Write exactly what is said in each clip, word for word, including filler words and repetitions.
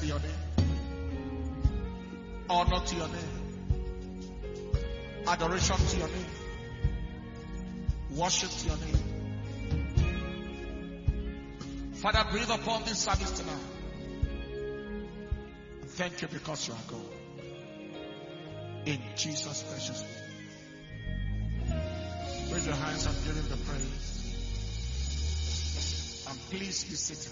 be your name. Honor to your name. Adoration to your name. Worship to your name. Father, breathe upon this service tonight. Thank you because you are God. In Jesus' precious name. Raise your hands and give him the praise. And please be seated.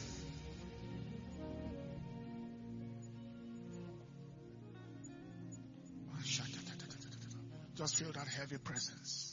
Just feel that heavy presence.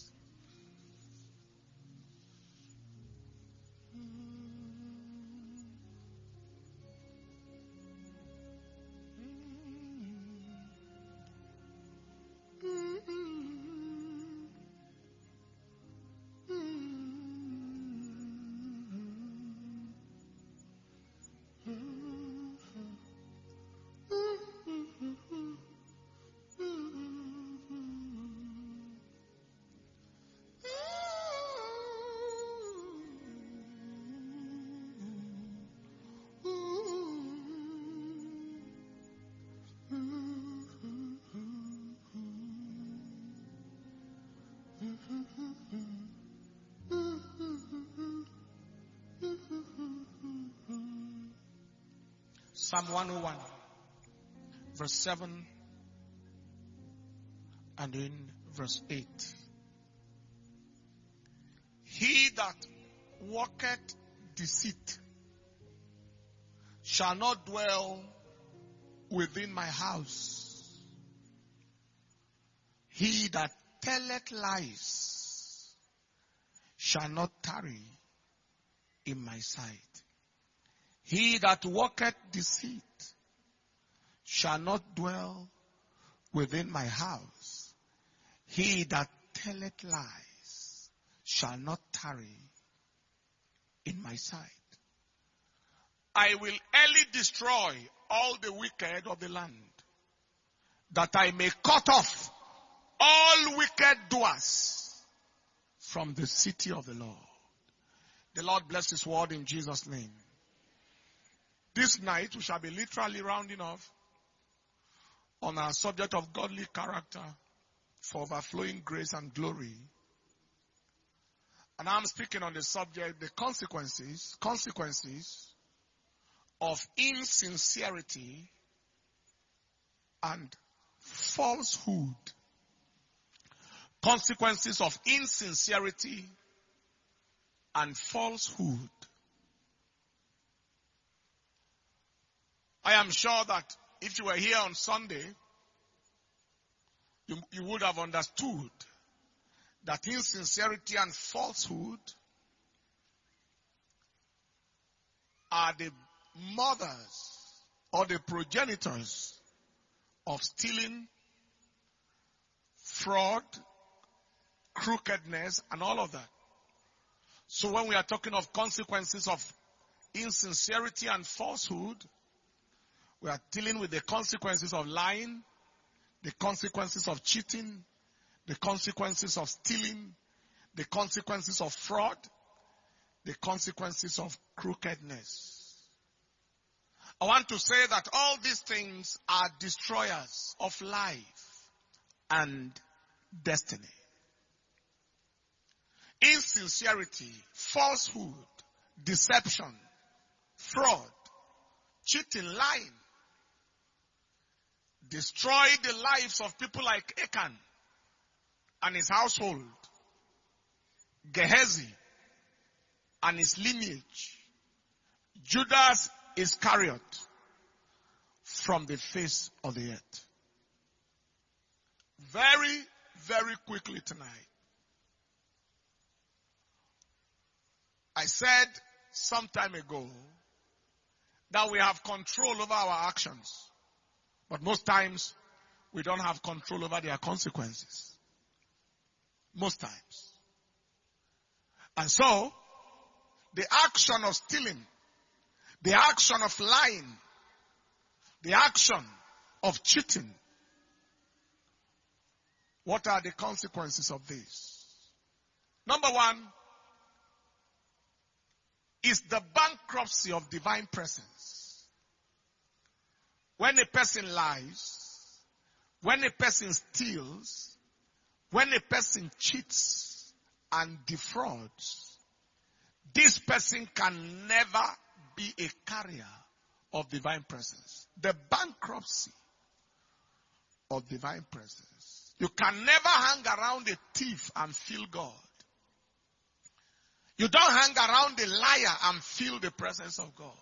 Psalm one oh one, verse seven and in verse eight. He that worketh deceit shall not dwell within my house. He that telleth lies shall not tarry in my sight. He that worketh deceit shall not dwell within my house. He that telleth lies shall not tarry in my sight. I will early destroy all the wicked of the land, that I may cut off all wicked doers from the city of the Lord. The Lord bless his word in Jesus' name. This night we shall be literally rounding off on our subject of godly character for overflowing grace and glory. And I'm speaking on the subject, the consequences, consequences of insincerity and falsehood. Consequences of insincerity and falsehood. I am sure that if you were here on Sunday, you, you would have understood that insincerity and falsehood are the mothers or the progenitors of stealing, fraud, crookedness, and all of that. So when we are talking of consequences of insincerity and falsehood, we are dealing with the consequences of lying, the consequences of cheating, the consequences of stealing, the consequences of fraud, the consequences of crookedness. I want to say that all these things are destroyers of life and destiny. Insincerity, falsehood, deception, fraud, cheating, lying, destroyed the lives of people like Achan and his household, Gehazi and his lineage, Judas Iscariot from the face of the earth. Very, very quickly tonight, I said some time ago that we have control over our actions. But most times, we don't have control over their consequences. Most times. And so, the action of stealing, the action of lying, the action of cheating, what are the consequences of this? Number one is the bankruptcy of divine presence. when a person lies, when a person steals, when a person cheats and defrauds, this person can never be a carrier of divine presence. The bankruptcy of divine presence. You can never hang around a thief and feel God. You don't hang around a liar and feel the presence of God.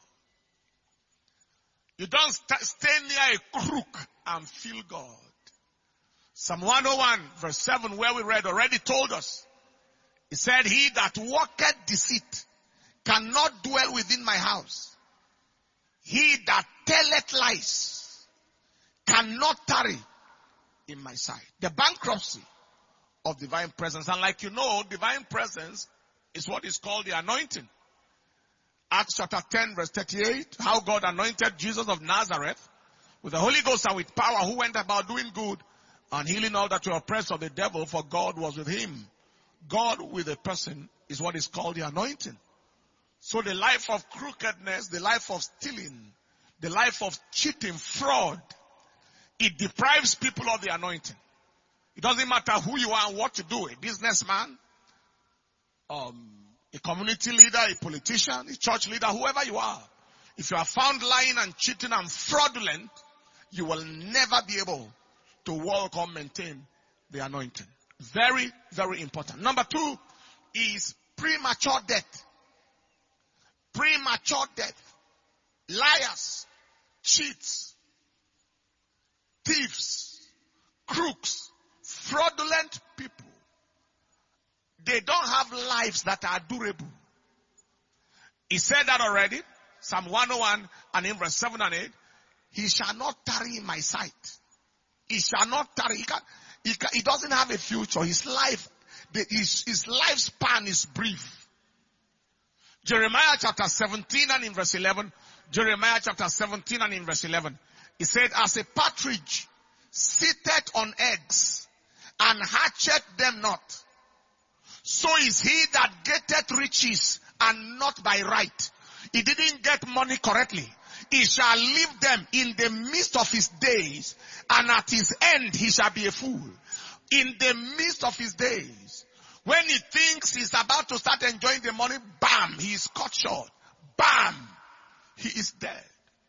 You don't st- stay near a crook and feel God. Psalm one oh one verse seven, where we read, already told us. He said, he that worketh deceit cannot dwell within my house. He that telleth lies cannot tarry in my sight. The bankruptcy of divine presence. And like you know, divine presence is what is called the anointing. Acts chapter ten verse thirty-eight, how God anointed Jesus of Nazareth with the Holy Ghost and with power, who went about doing good and healing all that were oppressed of the devil, for God was with him. God with a person is what is called the anointing. So the life of crookedness, the life of stealing, the life of cheating, fraud, it deprives people of the anointing. It doesn't matter who you are and what you do, a businessman, um, a community leader, a politician, a church leader, whoever you are. If you are found lying and cheating and fraudulent, you will never be able to walk or maintain the anointing. Very, very important. Number two is premature death. Premature death. Liars, cheats, thieves, crooks, fraudulent people. They don't have lives that are durable. He said that already. Psalm one oh one and in verse seven and eight. He shall not tarry in my sight. He shall not tarry. He, can, he, can, he doesn't have a future. His life, the, his, his lifespan is brief. Jeremiah chapter seventeen and in verse eleven. Jeremiah chapter seventeen and in verse eleven. He said, as a partridge sitteth on eggs and hatcheth them not, so is he that getteth riches and not by right. He didn't get money correctly. He shall leave them in the midst of his days, and at his end he shall be a fool. In the midst of his days, when he thinks he's about to start enjoying the money, bam, he is cut short. Bam, he is dead.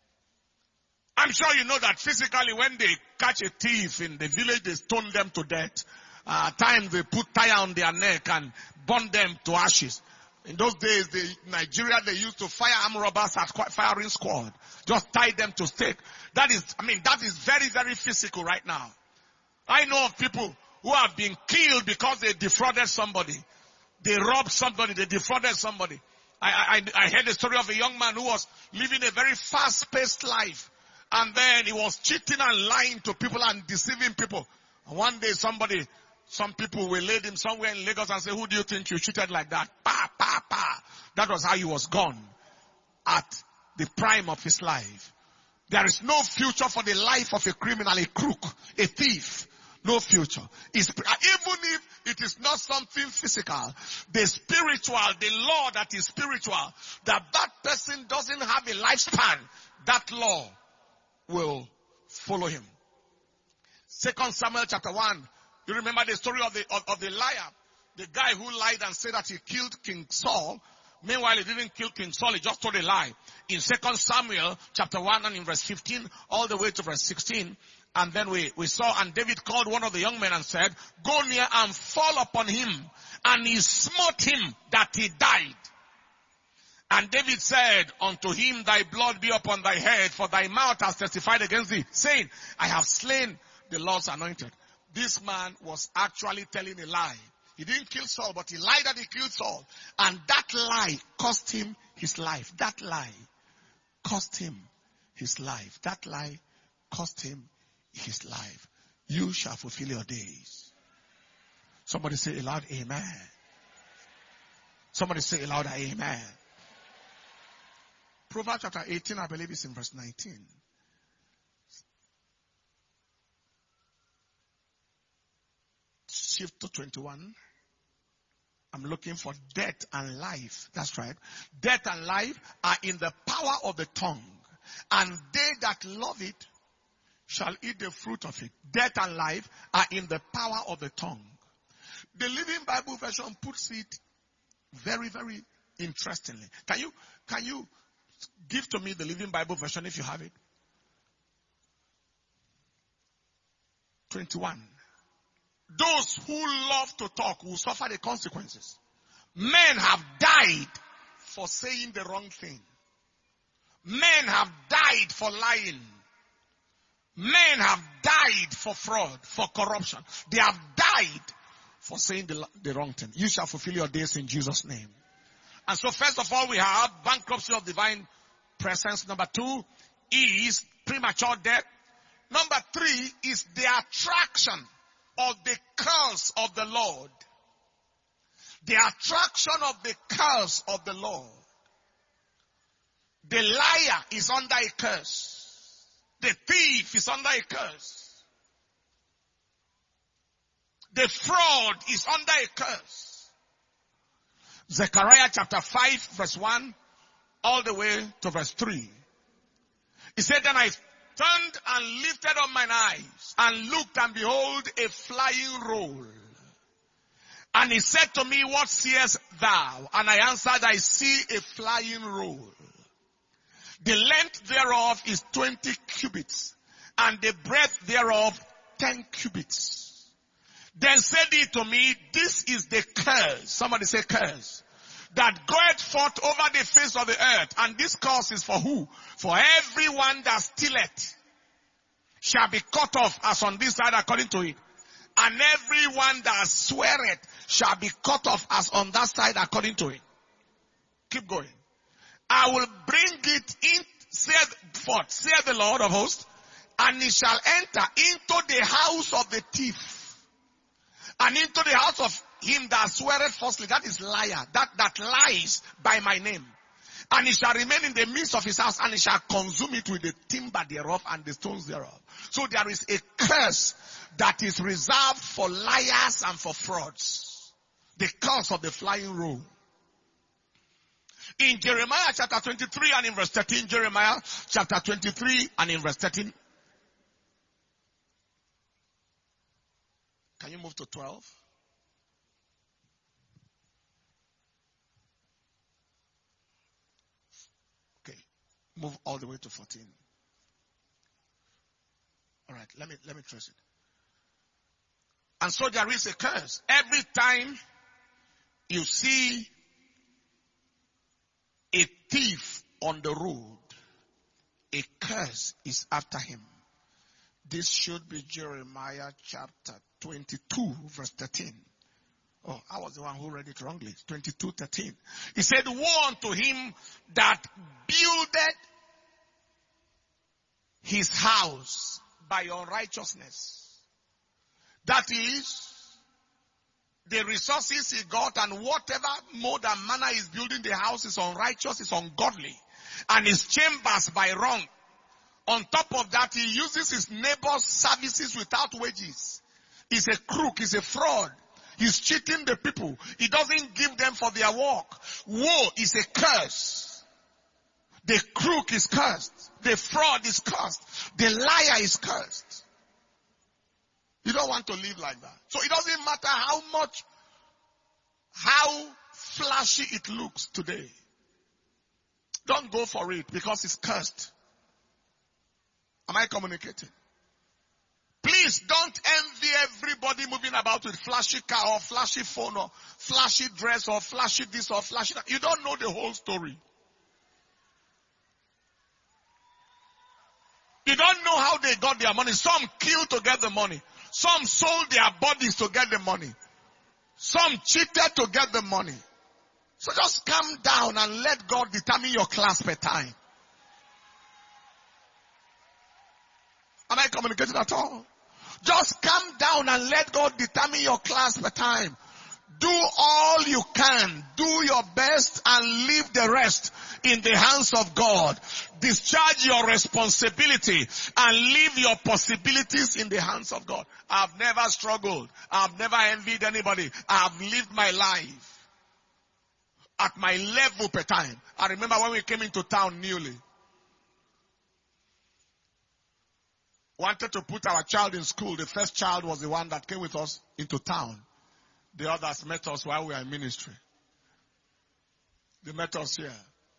I'm sure you know that physically when they catch a thief in the village, they stone them to death. Uh, at times they put tire on their neck and burn them to ashes. In those days, they, Nigeria, they used to fire armed robbers at firing squad. Just tie them to stake. That is, I mean, that is very, very physical right now. I know of people who have been killed because they defrauded somebody. They robbed somebody. They defrauded somebody. I, I, I heard the story of a young man who was living a very fast-paced life. And then he was cheating and lying to people and deceiving people. And one day somebody, some people will lay him somewhere in Lagos and say, who do you think you cheated like that? Pa, pa, pa. That was how he was gone at the prime of his life. There is no future for the life of a criminal, a crook, a thief. No future. It's, even if it is not something physical, the spiritual, the law that is spiritual, that that person doesn't have a lifespan, that law will follow him. Second Samuel chapter one. You remember the story of the of, of the liar, the guy who lied and said that he killed King Saul. Meanwhile, he didn't kill King Saul, he just told a lie. In Second Samuel chapter one and in verse fifteen, all the way to verse sixteen, and then we, we saw, and David called one of the young men and said, go near and fall upon him, and he smote him that he died. And David said, unto him, thy blood be upon thy head, for thy mouth has testified against thee, saying, I have slain the Lord's anointed. This man was actually telling a lie. He didn't kill Saul, but he lied that he killed Saul. And that lie cost him his life. That lie cost him his life. That lie cost him his life. You shall fulfill your days. Somebody say aloud, amen. Somebody say aloud, amen. Proverbs chapter eighteen, I believe it's in verse nineteen. Shift to twenty-one. I'm looking for death and life. That's right. Death and life are in the power of the tongue, and they that love it shall eat the fruit of it. Death and life are in the power of the tongue. The Living Bible version puts it very, very interestingly. Can you, can you give to me the Living Bible version if you have it? twenty-one. Those who love to talk will suffer the consequences. Men have died for saying the wrong thing. Men have died for lying. Men have died for fraud, for corruption. They have died for saying the, the wrong thing. You shall fulfill your days in Jesus' name. And so first of all, we have bankruptcy of divine presence. Number two is premature death. Number three is the attraction of the curse of the Lord. The attraction of the curse of the Lord. The liar is under a curse. The thief is under a curse. The fraud is under a curse. Zechariah chapter five verse one all the way to verse three. He said, then I turned and lifted up mine eyes and looked, and behold, a flying roll. And he said to me, what seest thou? And I answered, I see a flying roll. The length thereof is twenty cubits, and the breadth thereof ten cubits. Then said he to me, this is the curse. Somebody say curse. That goeth forth over the face of the earth. And this curse is for who? For everyone that stealeth shall be cut off as on this side according to it. And everyone that sweareth shall be cut off as on that side according to it. Keep going. I will bring it in, saith forth, saith the Lord of hosts, and it shall enter into the house of the thief, and into the house of him that sweareth falsely, that is liar, that, that lies by my name. And it shall remain in the midst of his house, and it shall consume it with the timber thereof and the stones thereof. So there is a curse that is reserved for liars and for frauds. The curse of the flying roll. In Jeremiah chapter twenty-three and in verse thirteen, Jeremiah chapter twenty-three and in verse thirteen. Can you move to twelve? Okay. Move all the way to fourteen. All right, let me, let me trace it. And so there is a curse. Every time you see a thief on the road, a curse is after him. This should be Jeremiah chapter twenty-two verse thirteen. Oh, I was the one who read it wrongly. twenty-two thirteen. He said, woe unto him that builded his house by unrighteousness. That is, the resources he got and whatever mode and manner he's building the house is unrighteous, is ungodly. And his chambers by wrong. On top of that, he uses his neighbor's services without wages. He's a crook, he's a fraud. He's cheating the people. He doesn't give them for their work. Woe is a curse. The crook is cursed. The fraud is cursed. The liar is cursed. You don't want to live like that. So it doesn't matter how much, how flashy it looks today. Don't go for it because it's cursed. Am I communicating? Please don't envy everybody moving about with flashy car or flashy phone or flashy dress or flashy this or flashy that. You don't know the whole story. You don't know how they got their money. Some killed to get the money. Some sold their bodies to get the money. Some cheated to get the money. So just calm down and let God determine your class per time. Am I communicating at all? Just calm down and let God determine your class per time. Do all you can. Do your best and leave the rest in the hands of God. Discharge your responsibility and leave your possibilities in the hands of God. I've never struggled. I've never envied anybody. I've lived my life at my level per time. I remember when we came into town newly. wanted to put our child in school. The first child was the one that came with us into town. The others met us while we were in ministry. They met us here.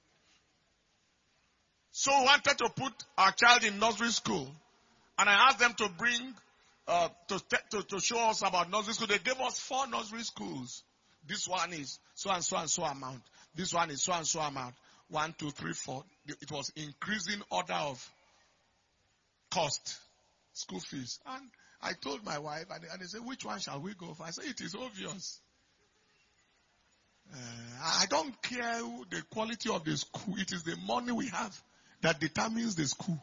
So we wanted to put our child in nursery school. And I asked them to bring, uh, to, to, to show us about nursery school. They gave us four nursery schools. This one is so and so and so amount. This one is so and so amount. One, two, three, four. It was increasing order of cost, school fees. And I told my wife, and, and they said, which one shall we go for? I said, it is obvious. Uh, I don't care the quality of the school. It is the money we have that determines the school.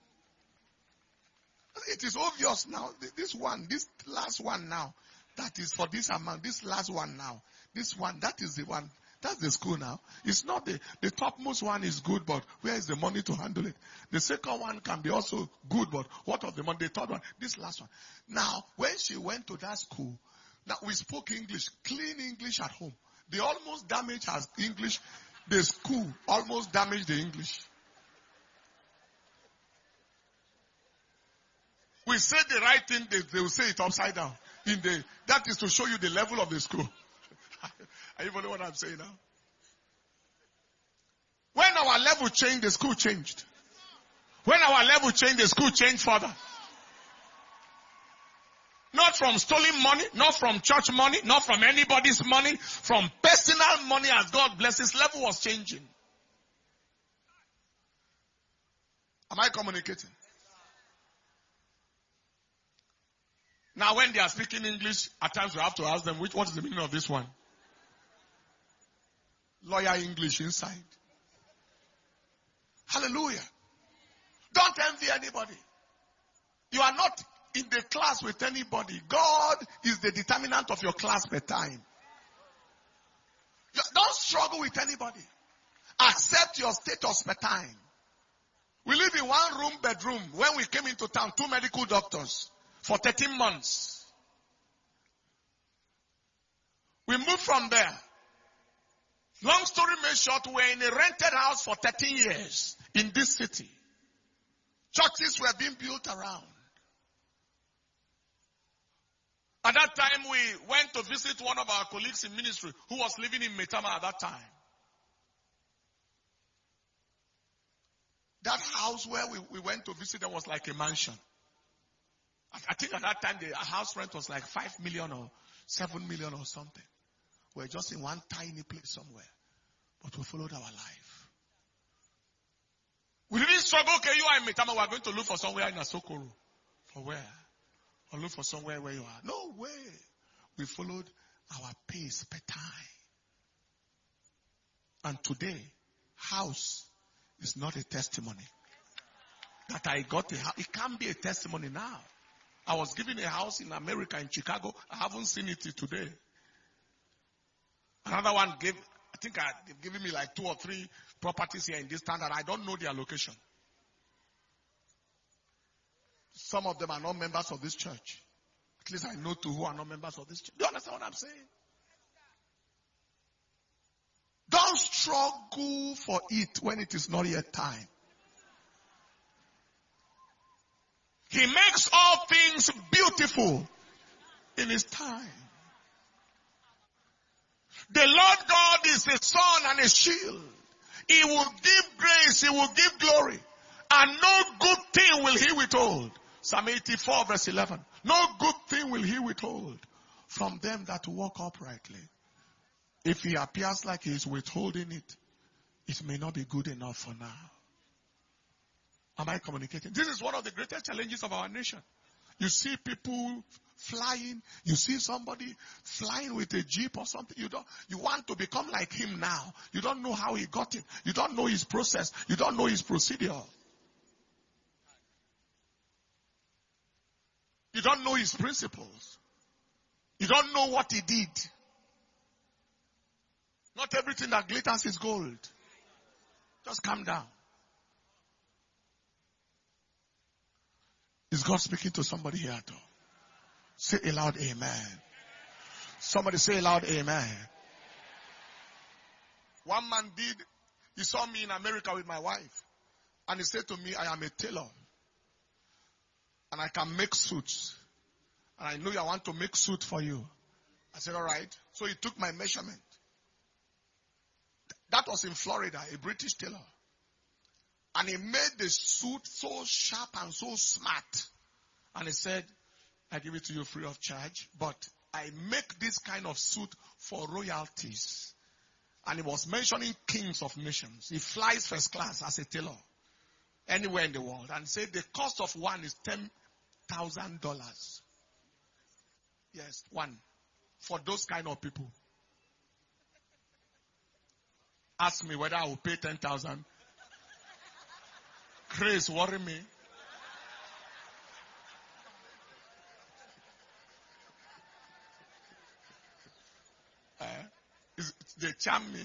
It is obvious now. This one, this last one now, that is for this amount. This last one now, this one, that is the one. That's the school now. It's not the, the topmost one is good, but where is the money to handle it? The second one can be also good, but what of the money? The third one, this last one. Now, when she went to that school, now we spoke English, clean English at home. They almost damaged her English. The school almost damaged the English. We say the right thing, they, they will say it upside down. In the, that is to show you the level of the school. Are you following what I'm saying now? When our level changed, the school changed. When our level changed, the school changed further. Not from stolen money, not from church money, not from anybody's money, from personal money as God blesses. Level was changing. Am I communicating? Now when they are speaking English, at times we have to ask them, which, what is the meaning of this one? Lawyer English inside. Hallelujah. Don't envy anybody. You are not in the class with anybody. God is the determinant of your class per time. Don't struggle with anybody. Accept your status per time. We live in one room bedroom. When we came into town, two medical doctors for thirteen months. We moved from there. Long story made short, we were in a rented house for thirteen years in this city. Churches were being built around. At that time, we went to visit one of our colleagues in ministry who was living in Metama at that time. That house where we, we went to visit them was like a mansion. I, I think at that time the house rent was like five million or seven million or something. We're just in one tiny place somewhere. But we followed our life. We didn't struggle, okay, you are in Metama, we're going to look for somewhere in Asokoro. For where? Or look for somewhere where you are. No way. We followed our pace per time. And today, house is not a testimony. That I got a house. It can't be a testimony now. I was given a house in America, in Chicago. I haven't seen it today. Another one gave, I think I, they've given me like two or three properties here in this town that I don't know their location. Some of them are not members of this church. At least I know two who are not members of this church. Do you understand what I'm saying? Don't struggle for it when it is not yet time. He makes all things beautiful in His time. The Lord God is a sun and a shield. He will give grace, He will give glory. And no good thing will He withhold. Psalm eighty-four verse eleven. No good thing will He withhold from them that walk uprightly. If He appears like He is withholding it, it may not be good enough for now. Am I communicating? This is one of the greatest challenges of our nation. You see people flying. You see somebody flying with a jeep or something. You don't, you want to become like him now. You don't know how he got it. You don't know his process. You don't know his procedure. You don't know his principles. You don't know what he did. Not everything that glitters is gold. Just calm down. Is God speaking to somebody here at all? Say aloud, amen. Somebody say aloud, amen. One man did, he saw me in America with my wife. And he said to me, I am a tailor. and I can make suits. And I know I want to make suit for you. I said, all right. So he took my measurement. That was in Florida, a British tailor. And he made the suit so sharp and so smart. And he said, I give it to you free of charge, but I make this kind of suit for royalties. And he was mentioning kings of nations. He flies first class as a tailor anywhere in the world. And said the cost of one is ten thousand dollars. Yes, one. For those kind of people. Ask me whether I will pay ten thousand. Grace worry me. Uh, is, they charm me.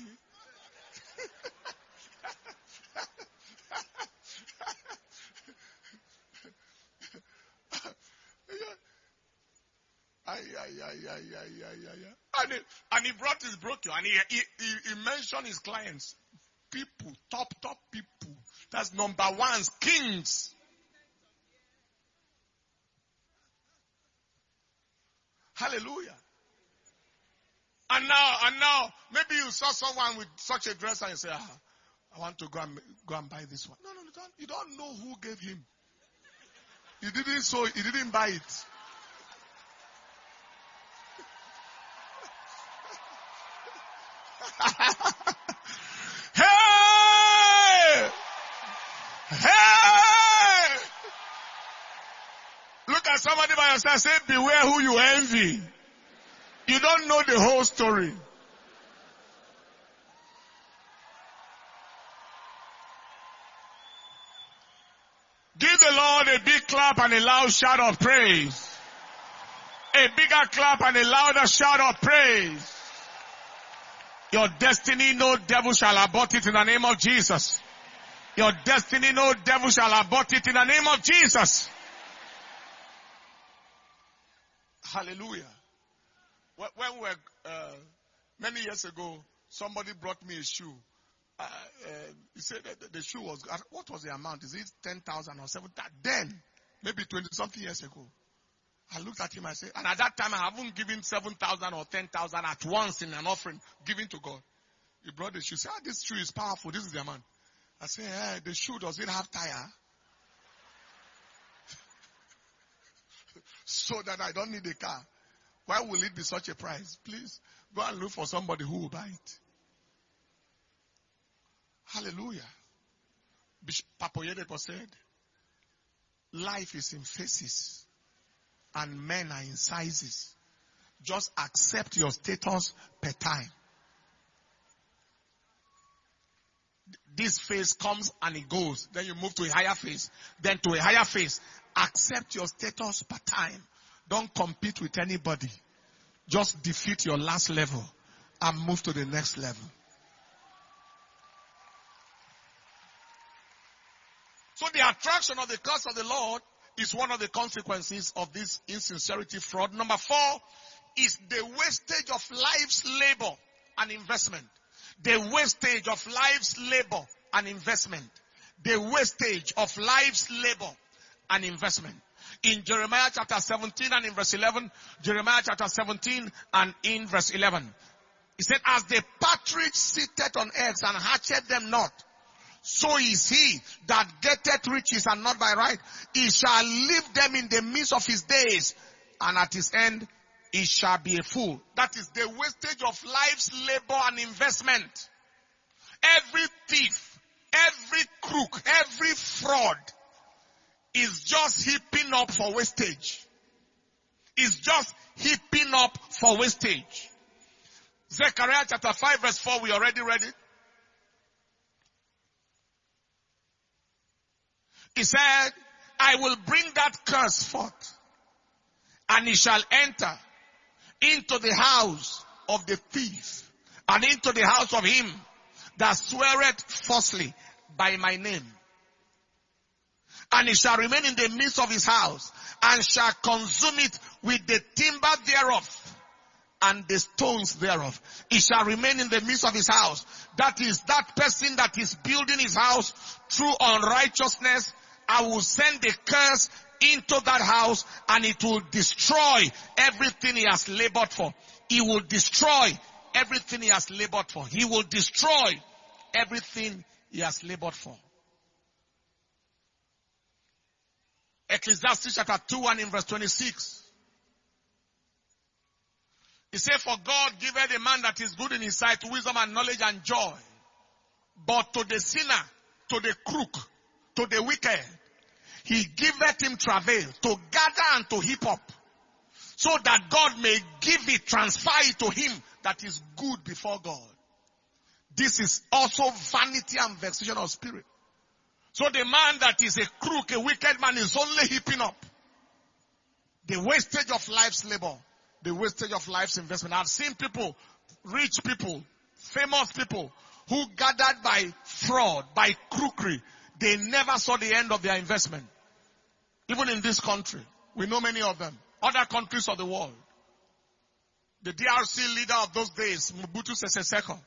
Ay, ay, ay, ay, ay, ay, ay, ay. And, he, and he brought his broker and he, he, he, he mentioned his clients. People, top, top people. That's number ones, kings. Hallelujah. And now, and now, maybe you saw someone with such a dress and you say, ah, I want to go and, go and buy this one. No, no, you don't, you don't know who gave him. He didn't so, he didn't buy it. Hey! Hey! Look at somebody by your side, say, beware who you envy. You don't know the whole story. Give the Lord a big clap and a loud shout of praise. A bigger clap and a louder shout of praise. Your destiny, no devil shall abort it in the name of Jesus. Your destiny, no devil shall abort it in the name of Jesus. Hallelujah. When we were, uh, many years ago, somebody brought me a shoe. Uh, uh, he said that the shoe was, what was the amount? Is it ten thousand or seven thousand? Then, maybe twenty something years ago. I looked at him, I said, and at that time I haven't given seven thousand or ten thousand at once in an offering given to God. He brought the shoe. He said, ah, this shoe is powerful. This is the amount. I said, hey, the shoe, does it have tire? So that I don't need a car. Why will it be such a price? Please, go and look for somebody who will buy it. Hallelujah. Bishop Papa Oyedepo said, life is in phases and men are in sizes. Just accept your status per time. This phase comes and it goes. Then you move to a higher phase. Then to a higher phase. Accept your status per time. Don't compete with anybody. Just defeat your last level and move to the next level. So the attraction of the curse of the Lord is one of the consequences of this insincerity fraud. Number four is the wastage of life's labor and investment. The wastage of life's labor and investment. The wastage of life's labor and investment. In Jeremiah chapter seventeen and in verse eleven, Jeremiah chapter seventeen and in verse eleven, he said, as the partridge sitteth on eggs and hatcheth them not, so is he that getteth riches and not by right. He shall leave them in the midst of his days, and at his end he shall be a fool. That is the wastage of life's labor and investment. Every thief, every crook, every fraud is just heaping up for wastage. Is just heaping up for wastage. Zechariah chapter five verse four, we already read it. He said, I will bring that curse forth, and he shall enter into the house of the thief, and into the house of him that sweareth falsely by my name. And he shall remain in the midst of his house, and shall consume it with the timber thereof, and the stones thereof. He shall remain in the midst of his house. That is, that person that is building his house through unrighteousness, I will send a curse into that house and it will destroy everything he has labored for. He will destroy everything he has labored for. He will destroy everything he has labored for. Ecclesiastes chapter two and in verse twenty-six. He said, for God giveth a man that is good in his sight wisdom and knowledge and joy. But to the sinner, to the crook, to the wicked, he giveth him travail to gather and to heap up, so that God may give it, transfer it to him that is good before God. This is also vanity and vexation of spirit. So the man that is a crook, a wicked man, is only heaping up the wastage of life's labor, the wastage of life's investment. I've seen people, rich people, famous people, who gathered by fraud, by crookery. They never saw the end of their investment. Even in this country, we know many of them. Other countries of the world. The D R C leader of those days, Mobutu Sese Seko,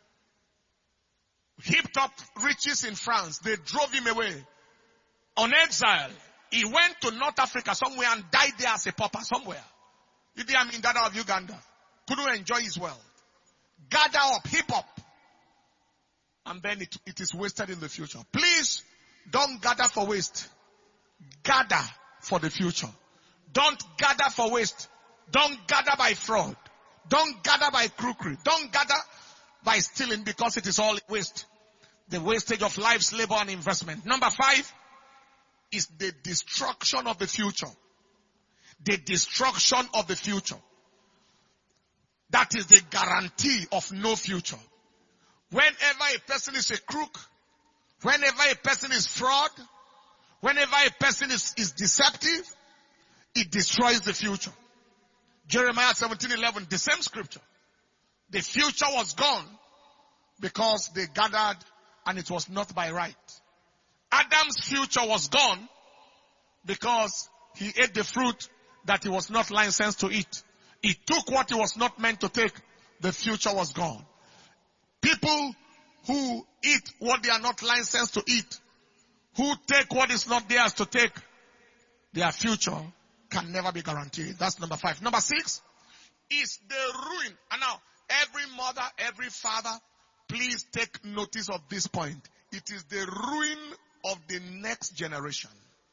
heaped up riches in France. They drove him away. On exile, he went to North Africa somewhere and died there as a pauper somewhere. Idi Amin Dada of Uganda couldn't enjoy his wealth. Gather up, heap up. And then it, it is wasted in the future. Please, don't gather for waste. Gather for the future. Don't gather for waste. Don't gather by fraud. Don't gather by crookery. Don't gather by stealing, because it is all waste. The wastage of life's labor and investment. Number five is the destruction of the future. The destruction of the future. That is the guarantee of no future. Whenever a person is a crook, whenever a person is fraud, whenever a person is, is deceptive, it destroys the future. Jeremiah seventeen eleven, the same scripture. The future was gone because they gathered and it was not by right. Adam's future was gone because he ate the fruit that he was not licensed to eat. He took what he was not meant to take. The future was gone. People who eat what they are not licensed to eat, who take what is not theirs to take, their future can never be guaranteed. That's number five. Number six is the ruin. And now, every mother, every father, please take notice of this point. It is the ruin of the next generation.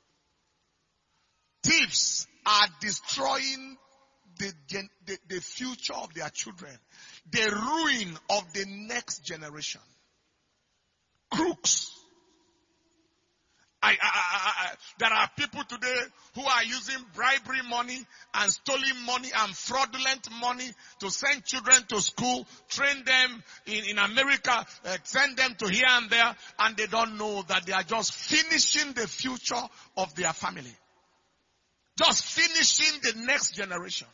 Thieves are destroying the, gen, the, the future of their children. The ruin of the next generation. Crooks. I, I, I, I, there are people today who are using bribery money and stolen money and fraudulent money to send children to school, train them in, in America, uh, send them to here and there, and they don't know that they are just finishing the future of their family. Just finishing the next generation.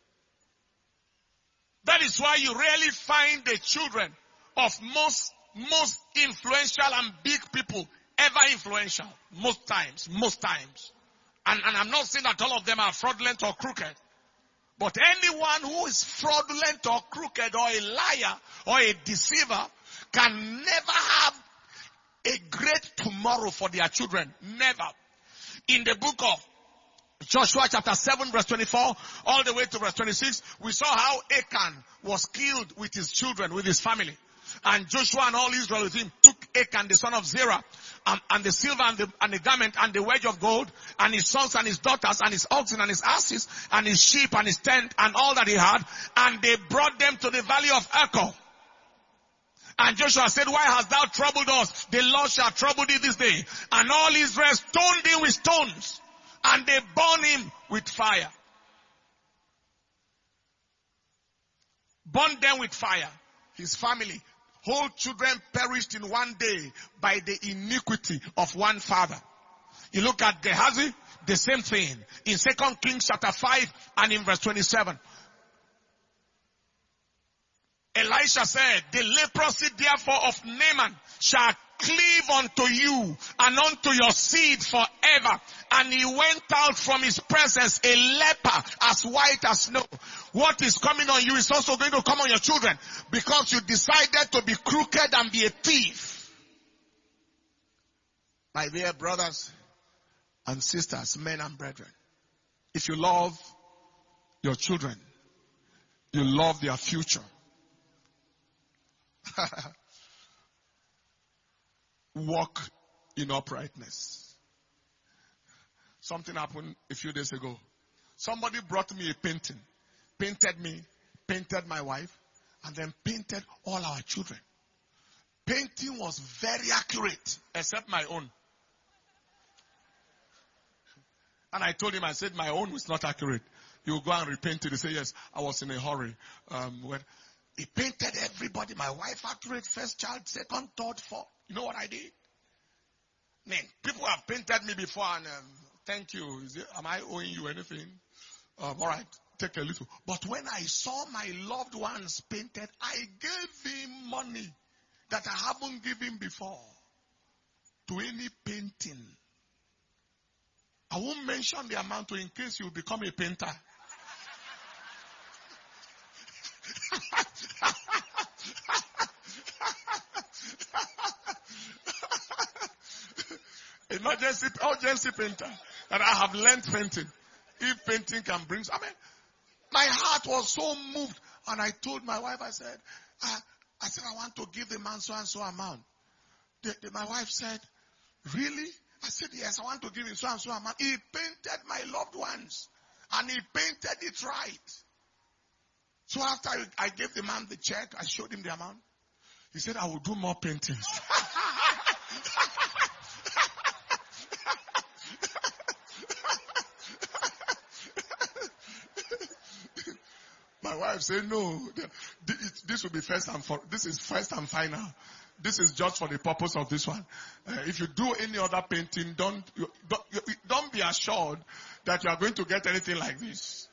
That is why you rarely find the children of most, most influential and big people ever influential. Most times, most times. And, and I'm not saying that all of them are fraudulent or crooked. But anyone who is fraudulent or crooked or a liar or a deceiver can never have a great tomorrow for their children. Never. In the book of Joshua chapter seven verse twenty-four all the way to verse twenty-six, we saw how Achan was killed with his children, with his family. And Joshua and all Israel with him took Achan, the son of Zerah, um, and the silver and the, and the garment and the wedge of gold, and his sons and his daughters and his oxen and his asses and his sheep and his tent and all that he had, and they brought them to the valley of Echo. And Joshua said, why hast thou troubled us? The Lord shall trouble thee this day. And all Israel stoned him with stones, and they burned him with fire. Burned them with fire. His family, whole children perished in one day by the iniquity of one father. You look at Gehazi, the same thing. In Second Kings chapter five and in verse twenty-seven. Elisha said, the leprosy therefore of Naaman shall cleave unto you and unto your seed forever. And he went out from his presence a leper as white as snow. What is coming on you is also going to come on your children, because you decided to be crooked and be a thief. My dear brothers, and sisters, men and brethren, if you love your children, you love their future. Walk in uprightness. Something happened a few days ago. Somebody brought me a painting. Painted me, painted my wife, and then painted all our children. Painting was very accurate, except my own. And I told him, I said, my own was not accurate. You go and repaint it. He said, yes, I was in a hurry. Um, when he painted everybody, my wife accurate, first child, second, third, fourth. You know what I did? Man, people have painted me before, and um, thank you. Is it, am I owing you anything? Um, all right, take a little. But when I saw my loved ones painted, I gave him money that I haven't given before to any painting. I won't mention the amount in case you become a painter. Emergency, urgency painter. And I have learned painting. If painting can bring, I mean, my heart was so moved. And I told my wife, I said, I, I said, I want to give the man so and so amount. The, the, my wife said, really? I said, yes, I want to give him so and so amount. He painted my loved ones. And he painted it right. So after I, I gave the man the check, I showed him the amount. He said, I will do more paintings. My wife said, no, this will be first and for, this is first and final. This is just for the purpose of this one. Uh, if you do any other painting, don't, you, don't, you, don't be assured that you are going to get anything like this.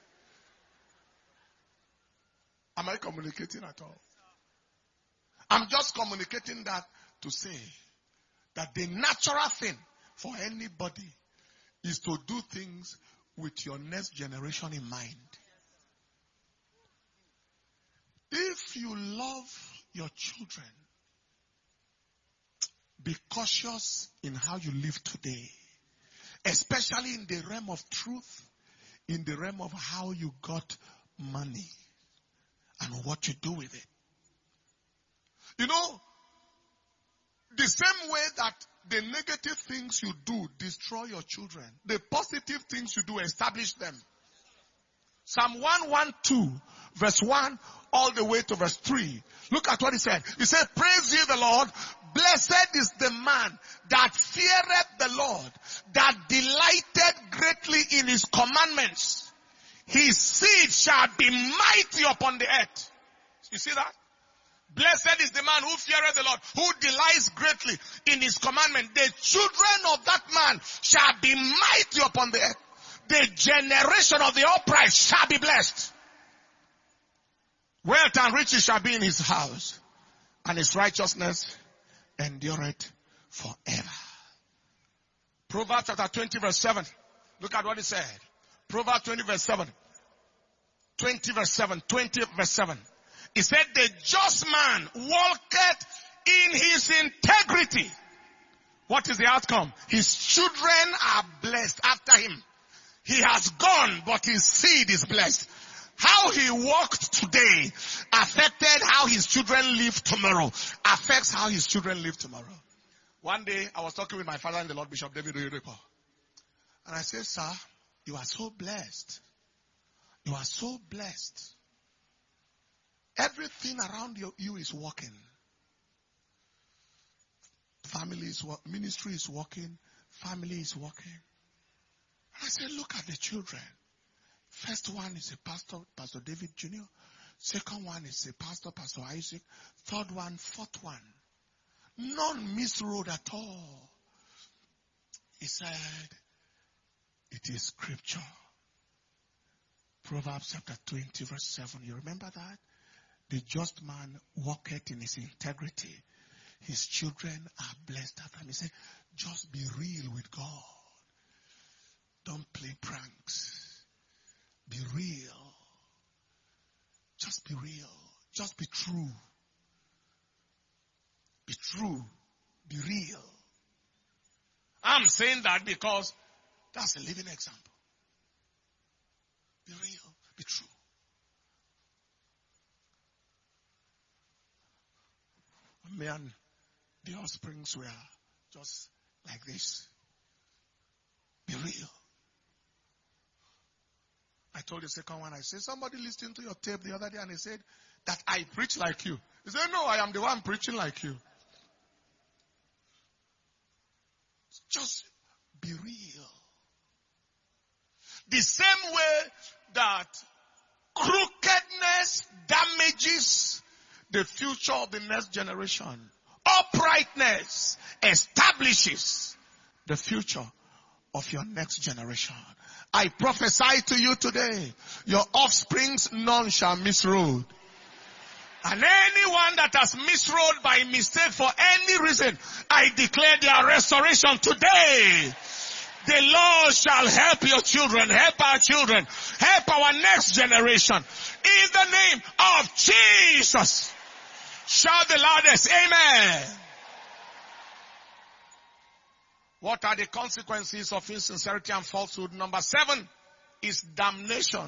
Am I communicating at all? I'm just communicating that to say that the natural thing for anybody is to do things with your next generation in mind. If you love your children, be cautious in how you live today, especially in the realm of truth, in the realm of how you got money and what you do with it. You know, the same way that the negative things you do destroy your children, the positive things you do establish them. Psalm one twelve, verse one, all the way to verse three. Look at what he said. He said, praise ye the Lord. Blessed is the man that feareth the Lord, that delighted greatly in his commandments. His seed shall be mighty upon the earth. You see that? Blessed is the man who feareth the Lord, who delights greatly in his commandment. The children of that man shall be mighty upon the earth. The generation of the upright shall be blessed. Wealth and riches shall be in his house, and his righteousness endureth forever. Proverbs chapter twenty verse seven. Look at what he said. Proverbs twenty verse seven. twenty verse seven. twenty verse seven. He said, the just man walketh in his integrity. What is the outcome? His children are blessed after him. He has gone, but his seed is blessed. How he walked today affected how his children live tomorrow. Affects how his children live tomorrow. One day, I was talking with my father in the Lord, Bishop David Oyedepo. And I said, sir, you are so blessed. You are so blessed. Everything around you, you is working. Family is working. Ministry is working. Family is working. I said, look at the children. First one is a pastor, Pastor David Junior Second one is a pastor, Pastor Isaac. Third one, fourth one. None misrode at all. He said, it is scripture. Proverbs chapter twenty verse seven. You remember that? The just man walketh in his integrity. His children are blessed after him. He said, just be real with God. Don't play pranks. Be real. Just be real. Just be true. Be true. Be real. I'm saying that because That's a living example. Be real. Be true. Me and the offsprings were just like this. Be real. I told the second one, I said, somebody listened to your tape the other day and he said that I preach like you. He said, no, I am the one preaching like you. Just be real. The same way that crookedness damages the future of the next generation, uprightness establishes the future of your next generation. I prophesy to you today, your offsprings none shall misroad. And anyone that has misroad by mistake for any reason, I declare their restoration today. The Lord shall help your children, help our children, help our next generation. In the name of Jesus. Shout the loudest, amen. What are the consequences of insincerity and falsehood? Number seven is damnation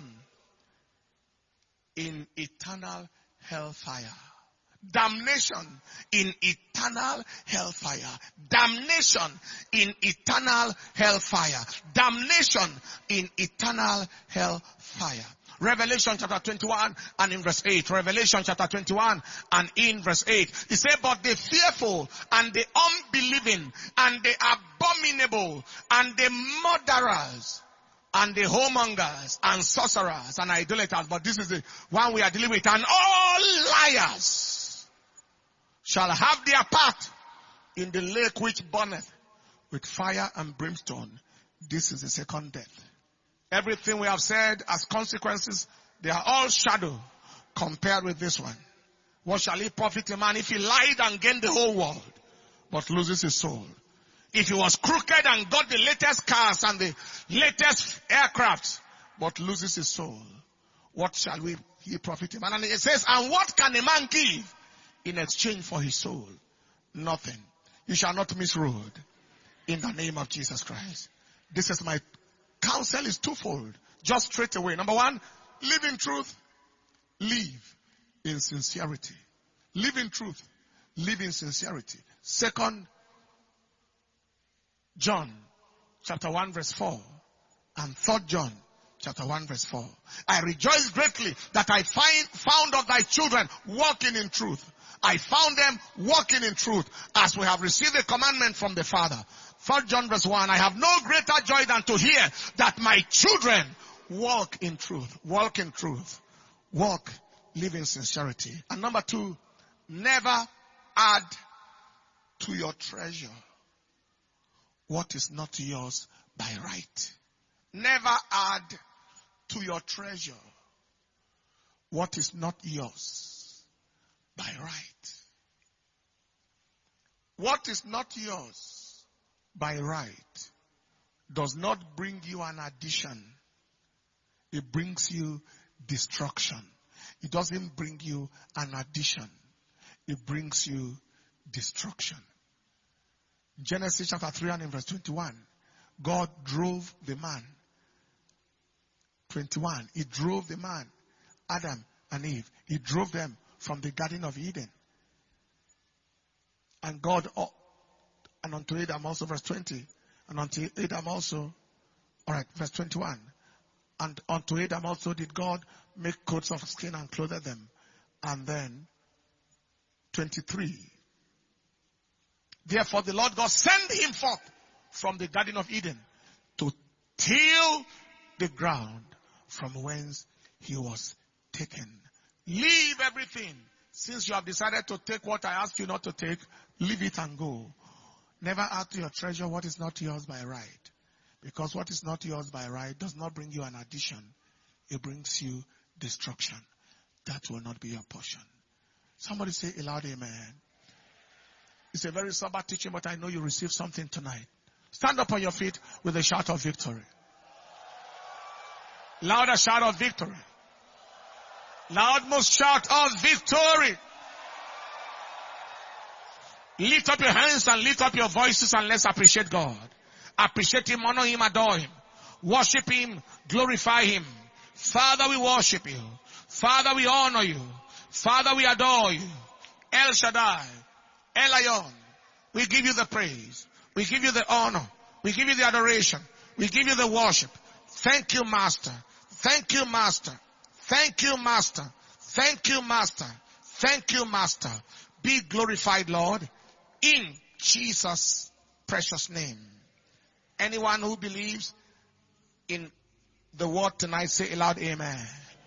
in eternal hellfire. Damnation in eternal hellfire. Damnation in eternal hellfire. Damnation in eternal hellfire. Revelation chapter twenty-one and in verse eight. Revelation chapter twenty-one and in verse eight. It says, but the fearful and the unbelieving and the abominable and the murderers and the whoremongers and sorcerers and idolaters, but this is the one we are dealing with, and all liars shall have their part in the lake which burneth with fire and brimstone. This is the second death. Everything we have said as consequences, they are all shadow compared with this one. What shall it profit a man if he lied and gained the whole world, but loses his soul? If he was crooked and got the latest cars and the latest aircrafts, but loses his soul, what shall we he profit him? And it says, and what can a man give in exchange for his soul? Nothing. You shall not misroad in the name of Jesus Christ. This is my counsel is twofold. Just straight away. Number one, live in truth. Live in sincerity. Live in truth. Live in sincerity. Second, John chapter one verse four and third John chapter one verse four. I rejoice greatly that I find, found of thy children walking in truth. I found them walking in truth as we have received a commandment from the Father. Third John verse one, I have no greater joy than to hear that my children walk in truth. Walk in truth. Walk, live in sincerity. And number two, never add to your treasure what is not yours by right. Never add to your treasure what is not yours by right. What is not yours by right does not bring you an addition. It brings you destruction. It doesn't bring you an addition. It brings you destruction. Genesis chapter three and in verse twenty-one. God drove the man. twenty-one. He drove the man, Adam and Eve. He drove them from the Garden of Eden. And God, oh, and unto Adam also, verse twenty. And unto Adam also, alright, verse twenty-one. And unto Adam also did God make coats of skin and clothe them. And then, twenty-three. Therefore the Lord God sent him forth from the Garden of Eden to till the ground from whence he was taken. Leave everything. Since you have decided to take what I asked you not to take, leave it and go. Never add to your treasure what is not yours by right. Because what is not yours by right does not bring you an addition. It brings you destruction. That will not be your portion. Somebody say a loud amen. It's a very sober teaching, but I know you received something tonight. Stand up on your feet with a shout of victory. Louder shout of victory. Loudmost shout of victory. Lift up your hands and lift up your voices and let's appreciate God. Appreciate him, honor him, adore him. Worship him, glorify him. Father, we worship you. Father, we honor you. Father, we adore you. El Shaddai, El Elyon, we give you the praise. We give you the honor. We give you the adoration. We give you the worship. Thank you, Master. Thank you, Master. Thank you, Master. Thank you, Master. Thank you, Master. Be glorified, Lord, in Jesus' precious name. Anyone who believes in the word tonight, say aloud, amen.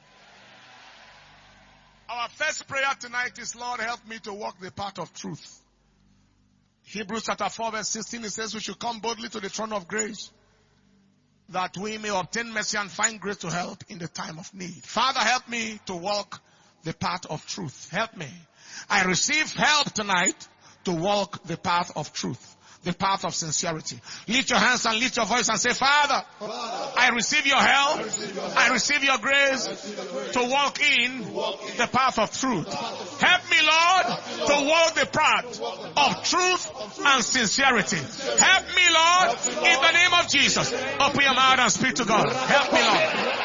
Our first prayer tonight is, Lord, help me to walk the path of truth. Hebrews chapter four verse sixteen, it says we should come boldly to the throne of grace that we may obtain mercy and find grace to help in the time of need. Father, help me to walk the path of truth. Help me. I receive help tonight to walk the path of truth. The path of sincerity. Lift your hands and lift your voice and say, Father, Father I receive your help. I receive your, help. I receive your grace, receive your grace to walk in, to walk in the path of truth. Path of help me, Lord, help me, Lord, to walk the path of truth and sincerity. Help me, Lord, help me, Lord, in the name of Jesus. Open your mouth and speak to God. Help me, Lord.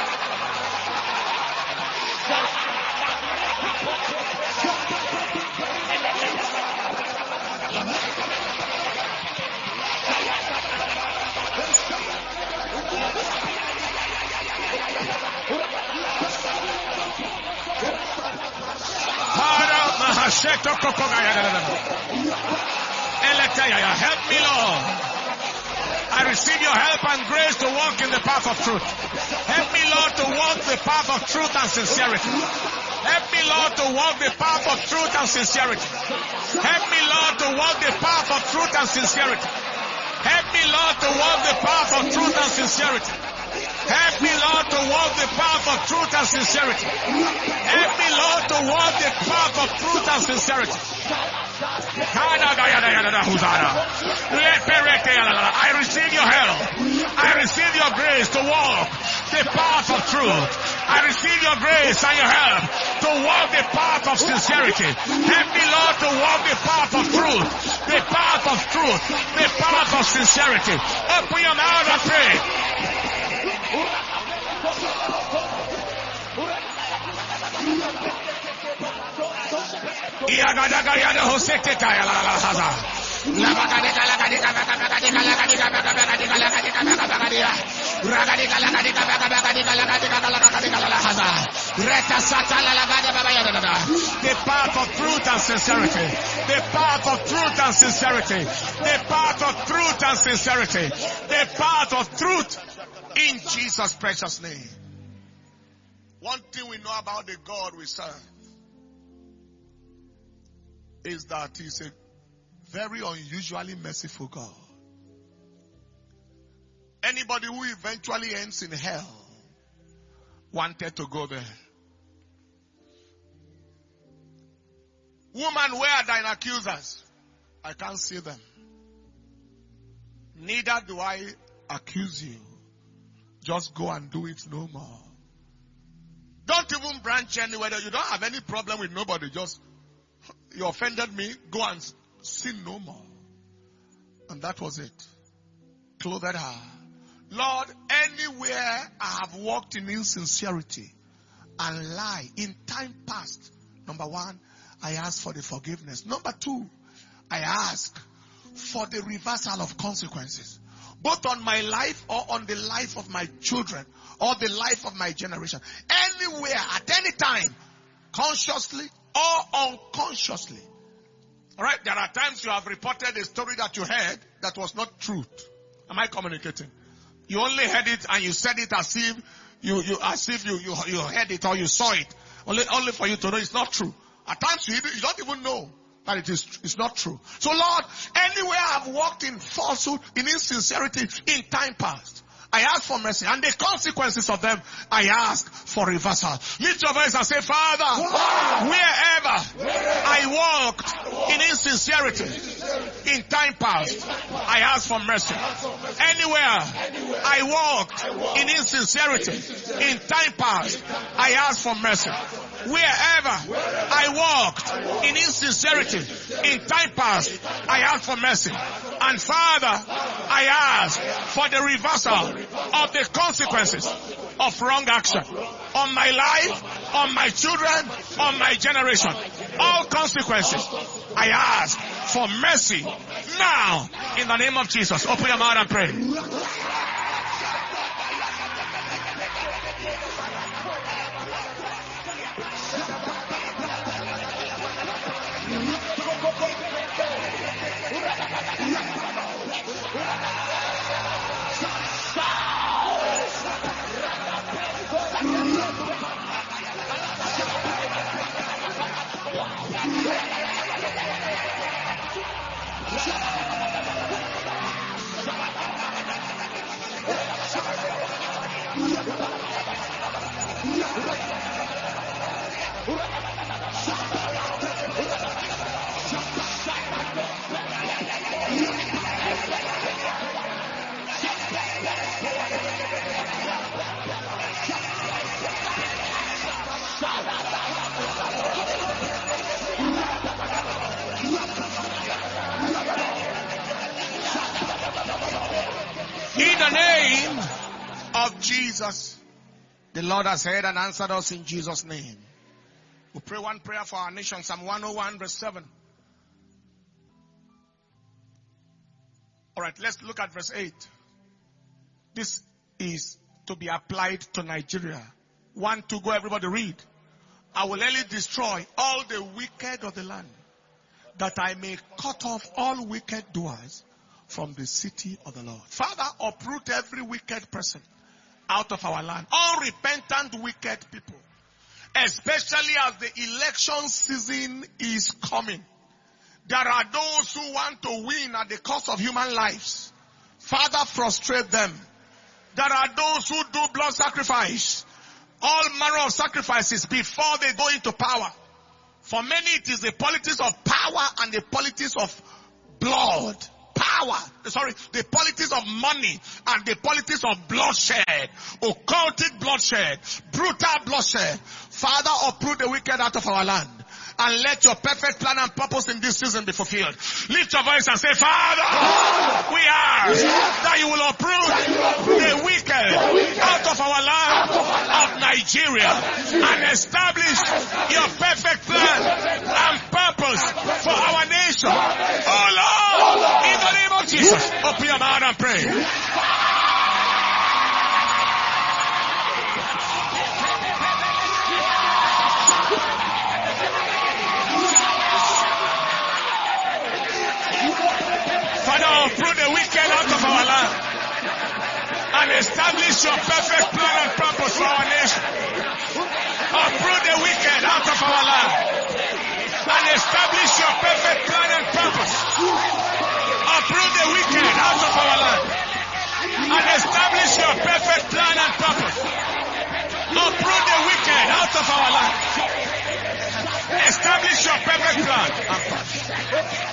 Help me, Lord. I receive your help and grace to walk in the path of truth. Help me, Lord, to walk the path of truth and sincerity. Help me, Lord, to walk the path of truth and sincerity. Help me, Lord, to walk the path of truth and sincerity. Help me, Lord, to walk the path of truth and sincerity. Help me, Lord, to walk the path of truth and sincerity. Help me, Lord, to walk the path of truth and sincerity. I receive your help. I receive your grace to walk the path of truth. I receive your grace and your help to walk the path of sincerity. Help me, Lord, to walk the path of truth. The path of truth. The path of sincerity. Open your mouth and pray. The path of truth and sincerity. The path of truth and sincerity. The path of truth and sincerity. The path of truth in Jesus' precious name. One thing we know about the God we serve is that He's a very unusually merciful God. Anybody who eventually ends in hell wanted to go there. Woman, where are thine accusers? I can't see them. Neither do I accuse you. Just go and do it no more. Don't even branch anywhere. You don't have any problem with nobody. Just, you offended me, go and sin no more. And that was it. Clothed her. Lord, anywhere I have walked in insincerity and lie in time past, number one, I ask for the forgiveness. Number two, I ask for the reversal of consequences, both on my life or on the life of my children or the life of my generation. Anywhere, at any time, consciously or unconsciously. Alright, there are times you have reported a story that you heard that was not truth. Am I communicating? You only heard it and you said it as if you, you as if you, you, you heard it or you saw it. Only, only for you to know it's not true. At times you, you don't even know that it is it's not true. So Lord, anywhere I've walked in falsehood, in insincerity, in time past, I ask for mercy, and the consequences of them, I ask for reversal. Lift your voice and say, Father, Father wherever, wherever I walked I walk in insincerity, insincerity, in time past, I ask for mercy. Anywhere, anywhere I, walked I walked in insincerity, insincerity, in time past, I ask for mercy. Wherever, wherever I walked I walk in insincerity, in time past, I ask for mercy. And Father, I ask for the reversal of the consequences of wrong action on my life, on my children, on my generation. All consequences. I ask for mercy now in the name of Jesus. Open your mouth and pray. In the name of Jesus, the Lord has heard and answered us in Jesus' name. We pray one prayer for our nation, Psalm one oh one verse seven. Alright, let's look at verse eight. This is to be applied to Nigeria. One, to go, everybody read. I will only destroy all the wicked of the land, that I may cut off all wicked doers from the city of the Lord. Father, uproot every wicked person out of our land. All repentant wicked people. Especially as the election season is coming. There are those who want to win at the cost of human lives. Father, frustrate them. There are those who do blood sacrifice. All manner of sacrifices before they go into power. For many it is the politics of power and the politics of blood. Power, sorry, the politics of money and the politics of bloodshed, occultic bloodshed, brutal bloodshed. Father, uproot the wicked out of our land and let your perfect plan and purpose in this season be fulfilled. Lift your voice and say, Father, we ask that you will uproot the wicked out of our land of Nigeria and establish your perfect plan and purpose for our nation. Oh Lord, in the name of Jesus, open your mouth and pray. Father, uproot the wicked out of our land and establish your perfect plan and purpose for our nation. Uproot the wicked out of our land and establish your perfect plan and purpose. Uproot the wicked out of our land and establish your perfect plan and purpose. Uproot the wicked out of our land. Establish your perfect plan and purpose.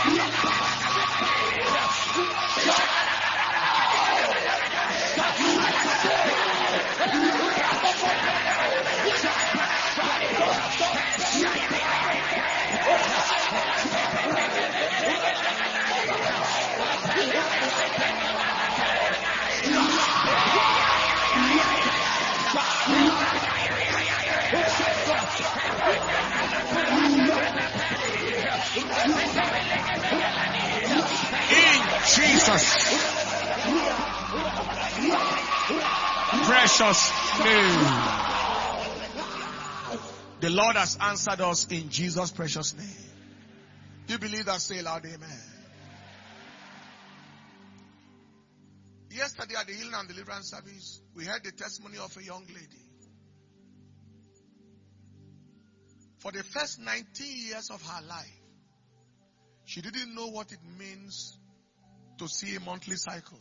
In Jesus' precious name. The Lord has answered us in Jesus' precious name. You believe that? Say loud, amen. Yesterday at the Healing and Deliverance service, we heard the testimony of a young lady. For the first nineteen years of her life, she didn't know what it means to see a monthly cycle.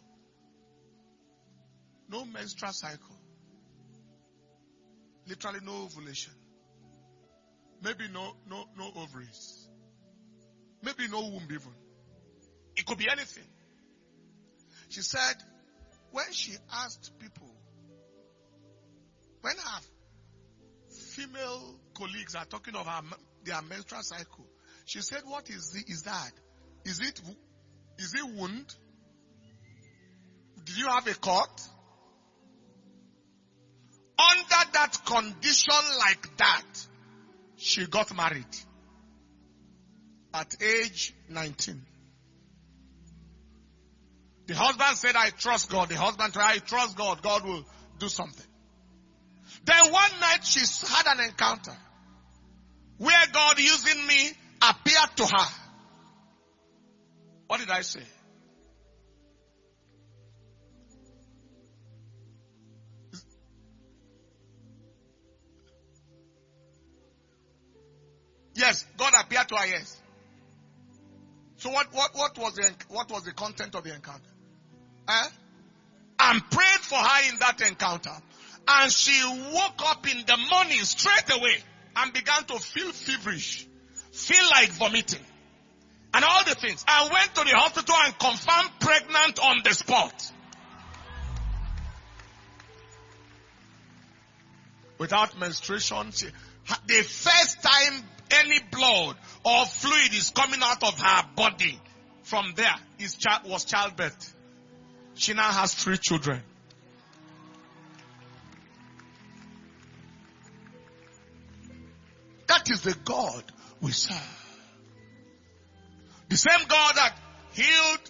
No menstrual cycle. Literally no ovulation. Maybe no, no, no ovaries. Maybe no womb even. It could be anything. She said, when she asked people, when her female colleagues are talking of her, their menstrual cycle, she said, what is, the, is that? Is it, is it wound? Did you have a court? Under that condition like that, she got married at age nineteen. The husband said, I trust God. The husband said, I trust God. God will do something. Then one night she had an encounter where God using me appeared to her. What did I say? Yes, God appeared to her, yes. So what, what, what was the, what was the content of the encounter? Eh? And prayed for her in that encounter. And she woke up in the morning straight away and began to feel feverish, feel like vomiting, and all the things. I went to the hospital and confirmed pregnant on the spot. Without menstruation, she, the first time any blood or fluid is coming out of her body from there is child, was childbirth. She now has three children. That is the God we serve. The same God that healed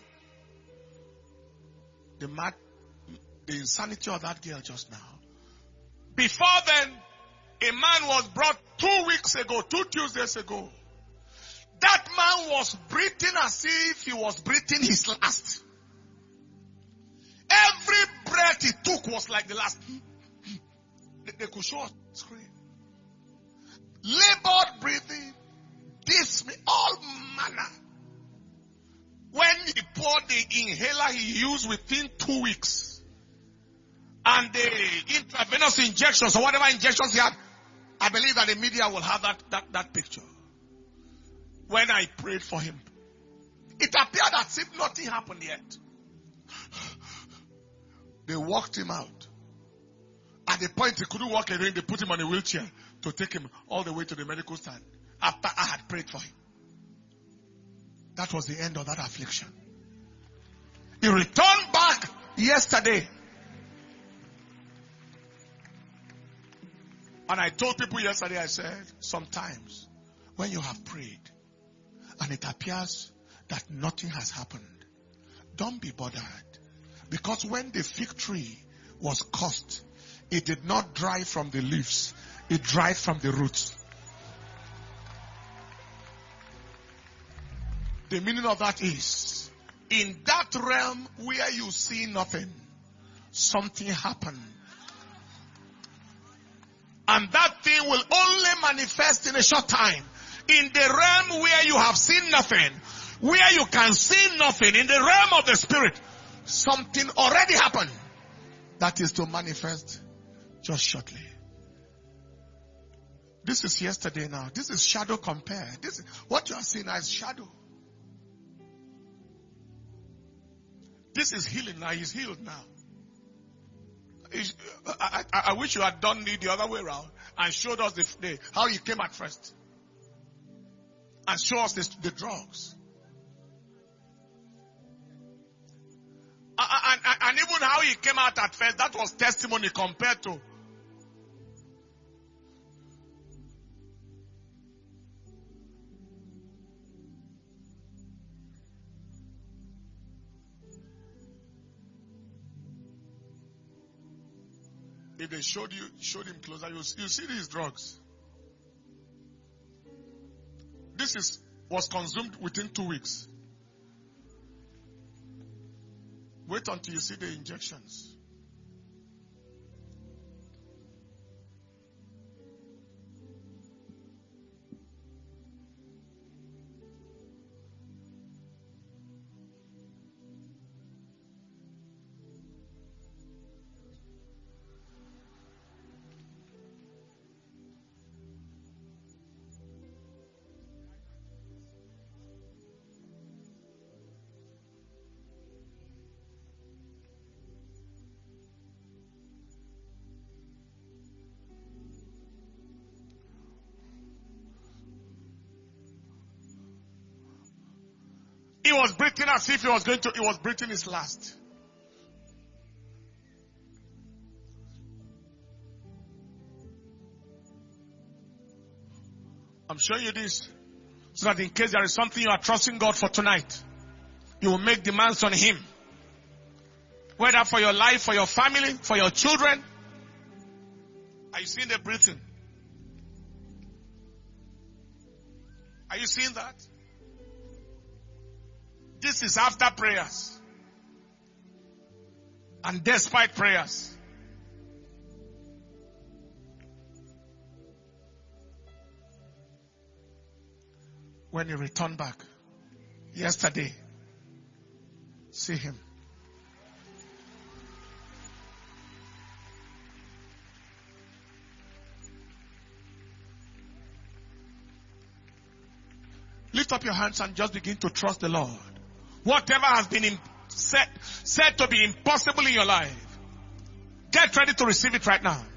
the mad, the insanity of that girl just now. Before then, a man was brought two weeks ago, two Tuesdays ago. That man was breathing as if he was breathing his last. Every breath he took was like the last. They, they could show a screen. Labored breathing, dyspnea, all manner. When he poured the inhaler he used within two weeks, and the intravenous injections or whatever injections he had, I believe that the media will have that, that, that picture. When I prayed for him, it appeared as if nothing happened yet. They walked him out. At the point he couldn't walk again, they put him on a wheelchair to take him all the way to the medical stand after I had prayed for him. That was the end of that affliction. He returned back yesterday. And I told people yesterday, I said, sometimes when you have prayed and it appears that nothing has happened, don't be bothered. Because when the fig tree was cursed, it did not dry from the leaves. It dried from the roots. The meaning of that is, in that realm where you see nothing, something happened. And that thing will only manifest in a short time. In the realm where you have seen nothing, where you can see nothing, in the realm of the spirit, something already happened that is to manifest just shortly. This is yesterday now. This is shadow compared. This is what you are seeing as shadow. This is healing now. He's healed now. I, I, I wish you had done it the other way around and showed us the, the, how he came at first. And show us the, the drugs. And, and, and even how he came out at first, that was testimony compared to. If they showed you, showed him closer, you, you see these drugs. This is, was consumed within two weeks. Wait until you see the injections. He was breathing as if he was going to, he was breathing his last. I'm showing you this so that in case there is something you are trusting God for tonight, you will make demands on Him. Whether for your life, for your family, for your children. Are you seeing the breathing? Are you seeing that? This is after prayers. And despite prayers. When you return back, yesterday, see him. Lift up your hands and just begin to trust the Lord. Whatever has been in, said, said to be impossible in your life, get ready to receive it right now.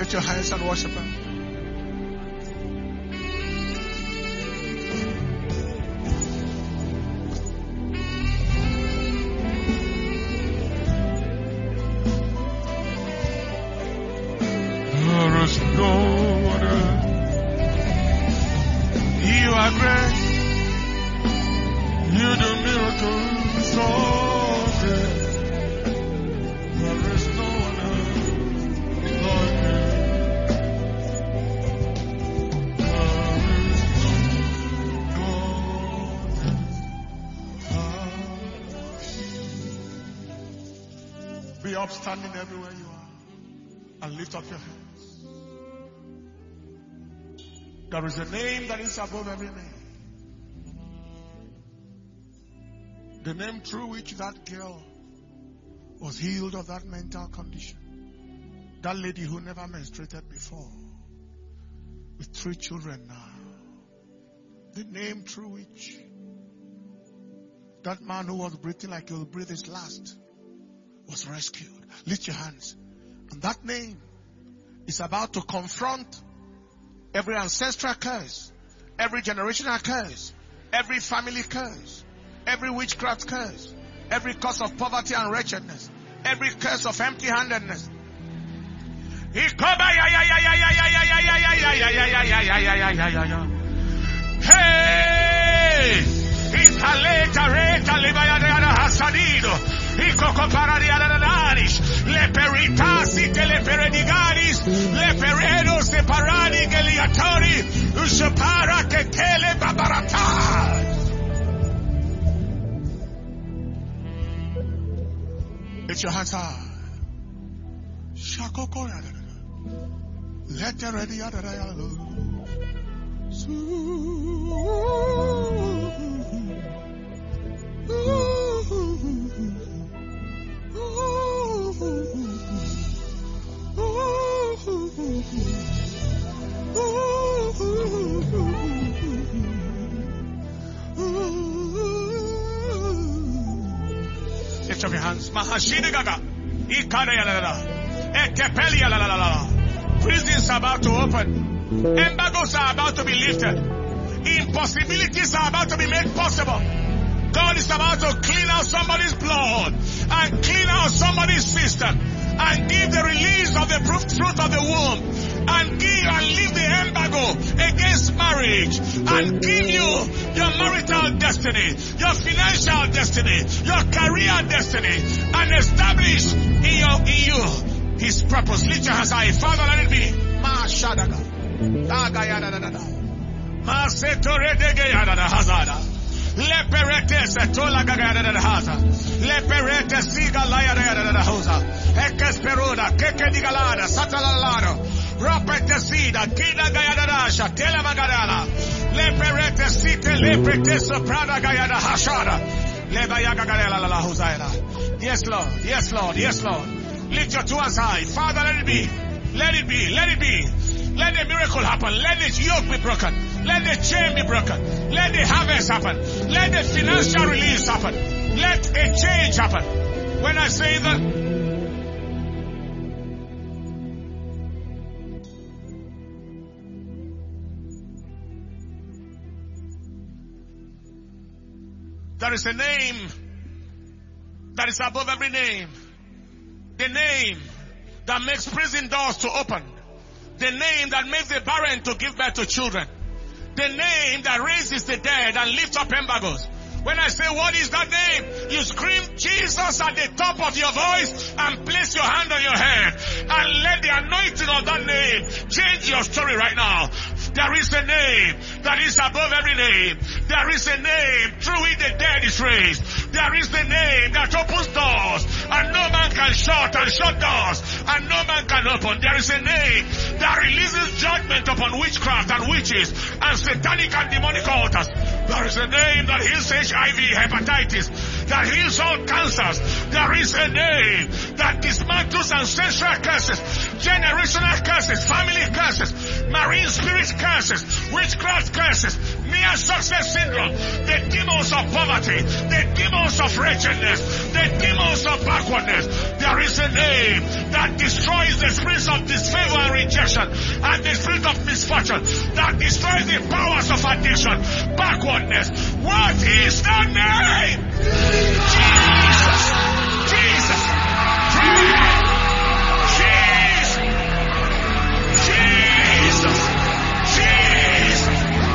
out your hands and worship Him. There is no one else. You are great. You do miracles so great. There is no one else like you. Be upstanding everywhere you are and lift up your hands. There is a name that is above every name. The name through which that girl was healed of that mental condition. That lady who never menstruated before, with three children now. The name through which that man who was breathing like he will breathe his last was rescued. Lift your hands. And that name is about to confront every ancestral curse, every generational curse, every family curse, every witchcraft curse, every curse of poverty and wretchedness, every curse of empty-handedness. Hey! Le peritasi che le peredigaris, le peredo separati che li attori, usapara che te le babaratas. Lift your hands high. Shakoko ya da da. Let the ready ya da da ya lo. Lift up your hands. Mahashini gaga. Ikada ya la la. Ekepeli ya la la la. Prisons are about to open. Embargoes are about to be lifted. Impossibilities are about to be made possible. God is about to clean out somebody's blood and clean out somebody's system and give the release of the fruit of the womb and give and lift the embargo against marriage and give you your marital destiny, your financial destiny, your career destiny, and establish in, your, in you His purpose. Lift your hands high. Father, let it be. Ma shadaga. Daga yada da da da. Ma setore dege yada da hazada. Le perete se tola gaga da da haza. Le perete siga la yada da da hoza. Ekesperuda keke digalada satalalado. Rapete sida kida gaya da sha tela magadala. Le perete site le prete soprada gaya da hashada. Le baya gaga la la hozaira. Yes Lord, yes Lord, yes Lord. Lift your two hands high. Father, let it be. Let it be, let it be. Let the miracle happen. Let the yoke be broken. Let the chain be broken. Let the harvest happen. Let the financial release happen. Let a change happen. When I say that, there is a name that is above every name. The name that makes prison doors to open. The name that makes the barren to give birth to children. The name that raises the dead and lifts up embargoes. When I say what is that name, you scream Jesus at the top of your voice and place your hand on your head and let the anointing of that name change your story right now. There is a name that is above every name. There is a name through which the dead is raised. There is the name that opens doors and no man can shut, and shut doors and no man can open. There is a name that releases judgment upon witchcraft and witches and satanic and demonic altars. There is a name that heals H I V, hepatitis, that heals all cancers. There is a name that dismantles ancestral curses, generational curses, family curses, marine spirit curses, witchcraft curses, near success syndrome, the demons of poverty, the demons of wretchedness, the demons of backwardness. There is a name that destroys the spirits of disfavor and rejection and the spirit of misfortune, that destroys the powers of addiction, backwardness. What is the name? Jesus! Jesus! Jesus! Jesus! Jesus!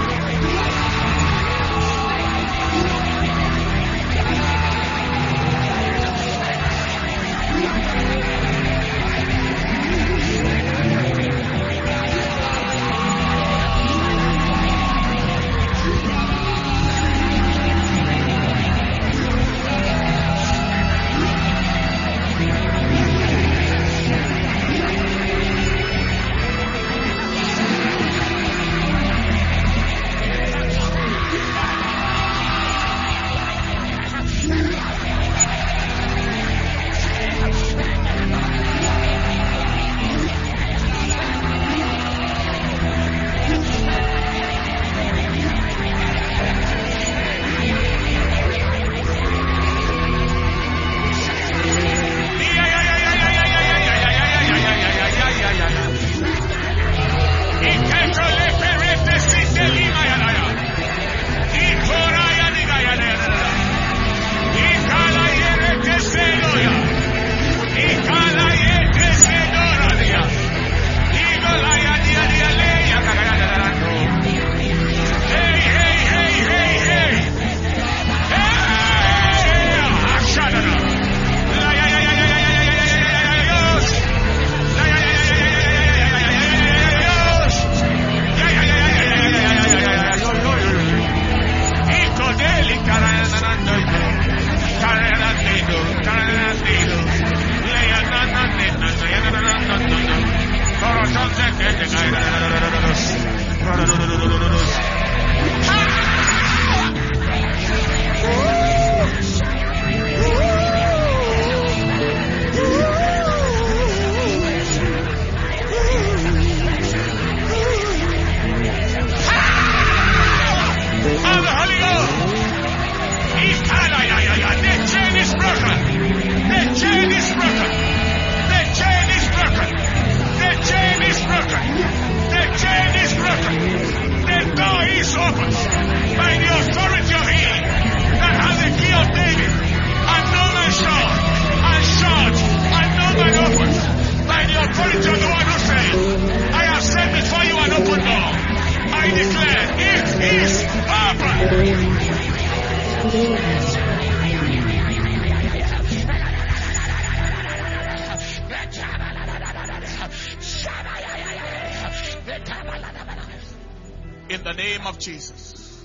In the name of Jesus.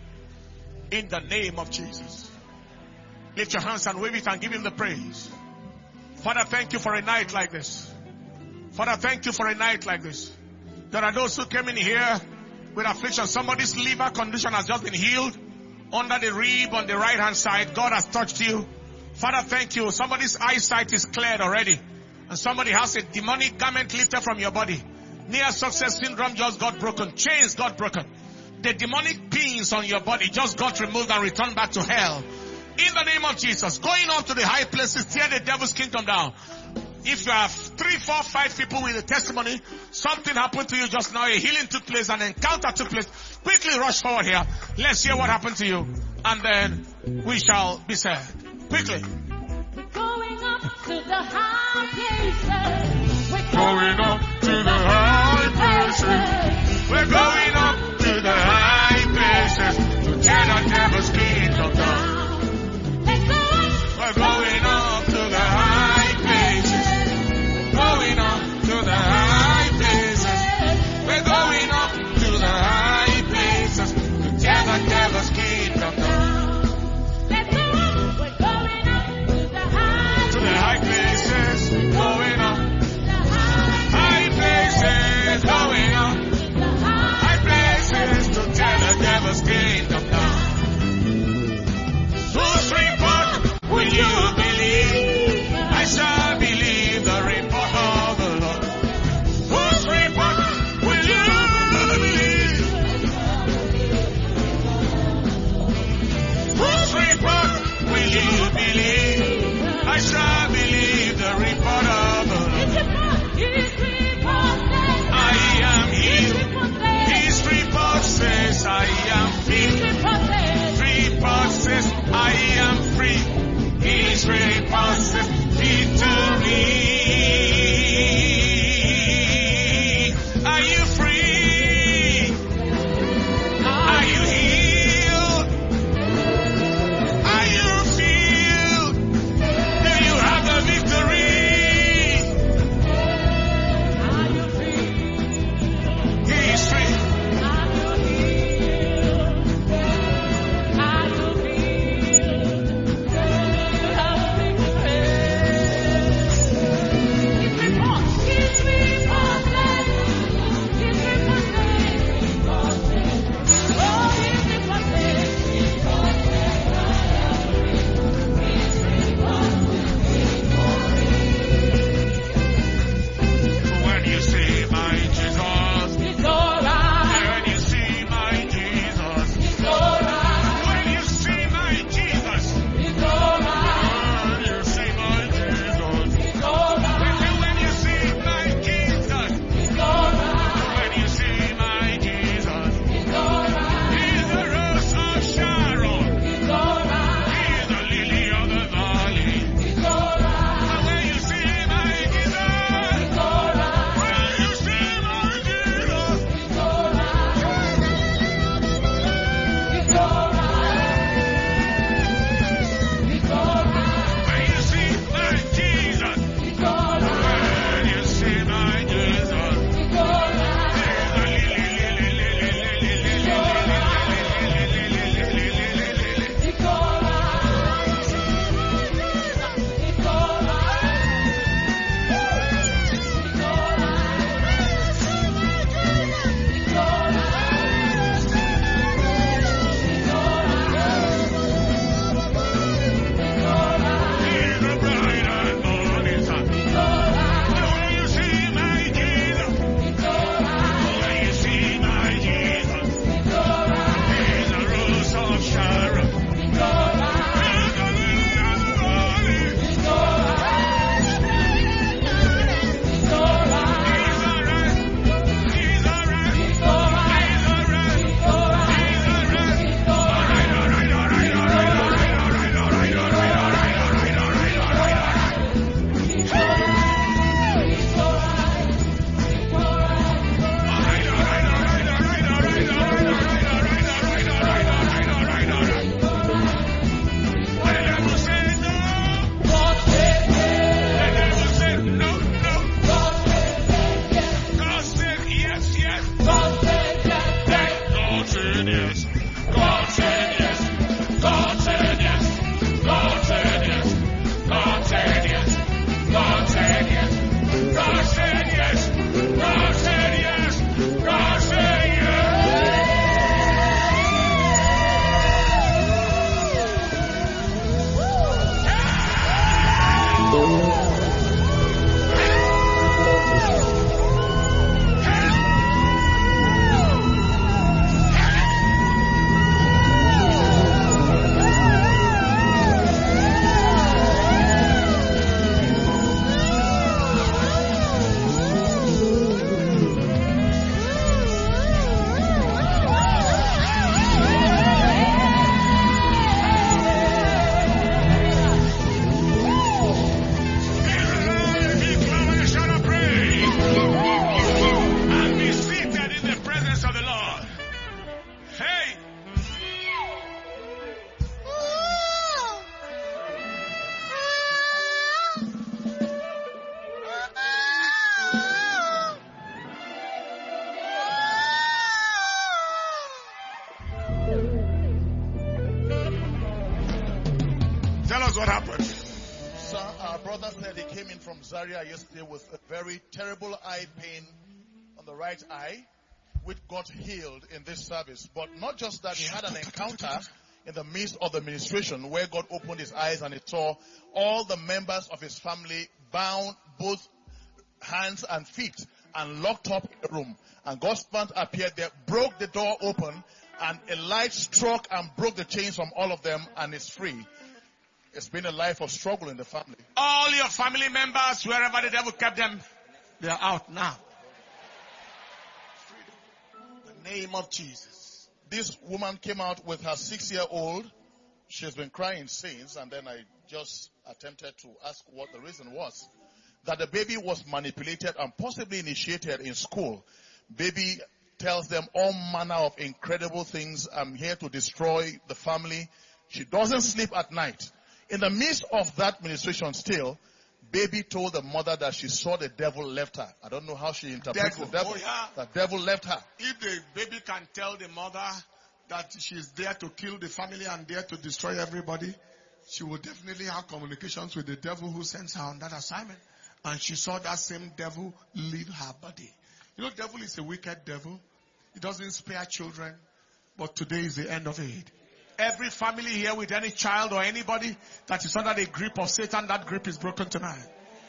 In the name of Jesus. Lift your hands and wave it and give him the praise. Father, thank you for a night like this. Father, thank you for a night like this. There are those who came in here with affliction. Somebody's liver condition has just been healed. Under the rib on the right hand side, God has touched you. Father, thank you. Somebody's eyesight is cleared already. And somebody has a demonic garment lifted from your body. Near success syndrome just got broken. Chains got broken. The demonic pins on your body just got removed and returned back to hell. In the name of Jesus. Going up to the high places, tear the devil's kingdom down. If you have three, four, five people with a testimony, something happened to you just now, a healing took place, an encounter took place, quickly rush forward here. Let's hear what happened to you. And then we shall be saved. Quickly. Going up to the high places. We're Going up to the high places. We're going up to the high places to tear the devil's kingdom down. We're going up to the high places. Going up to the high places. We're going up to the high places to tear the devil's kingdom down. We're going up I shall believe the report of the Lord. I am healed. His report says I am healed. Report says I am free. His report says victory. Are you free? Are you healed? Are you filled? Do you have the victory? Are you free? He is free. Are you healed? Are you filled? Do you have the victory? His report, His report says, His report says, oh, His report says, when you see my Jesus, it's alright. When you see my Jesus, it's alright. When you see my Jesus, it's alright. When you see my Jesus, it's alright. When you see my Jesus, it's alright. When you see my Jesus, it's alright. He's the rose of Sharon, it's alright. He's the lily of the valley, it's alright. When you see my Jesus, it's alright. When you see my Jesus, it's alright. It's alright. It's alright. When you see my Jesus, it's alright. When you see my Jesus, it's alright. It's us what happened. Sir, our brother said he came in from Zaria yesterday with a very terrible eye pain on the right eye, which got healed in this service. But not just that, he had an encounter in the midst of the ministration where God opened his eyes and he saw all the members of his family bound both hands and feet and locked up in the room. And God's servant appeared there, broke the door open, and a light struck and broke the chains from all of them, and is free. It's been a life of struggle in the family. All your family members, wherever the devil kept them, they are out now. In the name of Jesus. This woman came out with her six-year-old. She's been crying since, and then I just attempted to ask what the reason was. That the baby was manipulated and possibly initiated in school. Baby tells them all manner of incredible things. I'm here to destroy the family. She doesn't sleep at night. In the midst of that ministration still, baby told the mother that she saw the devil left her. I don't know how she interprets Devil. the devil. Oh, yeah. The devil left her. If the baby can tell the mother that she's there to kill the family and there to destroy everybody, she will definitely have communications with the devil who sends her on that assignment. And she saw that same devil leave her body. You know, devil is a wicked devil. He doesn't spare children. But today is the end of it. Every family here with any child or anybody that is under the grip of Satan, that grip is broken tonight.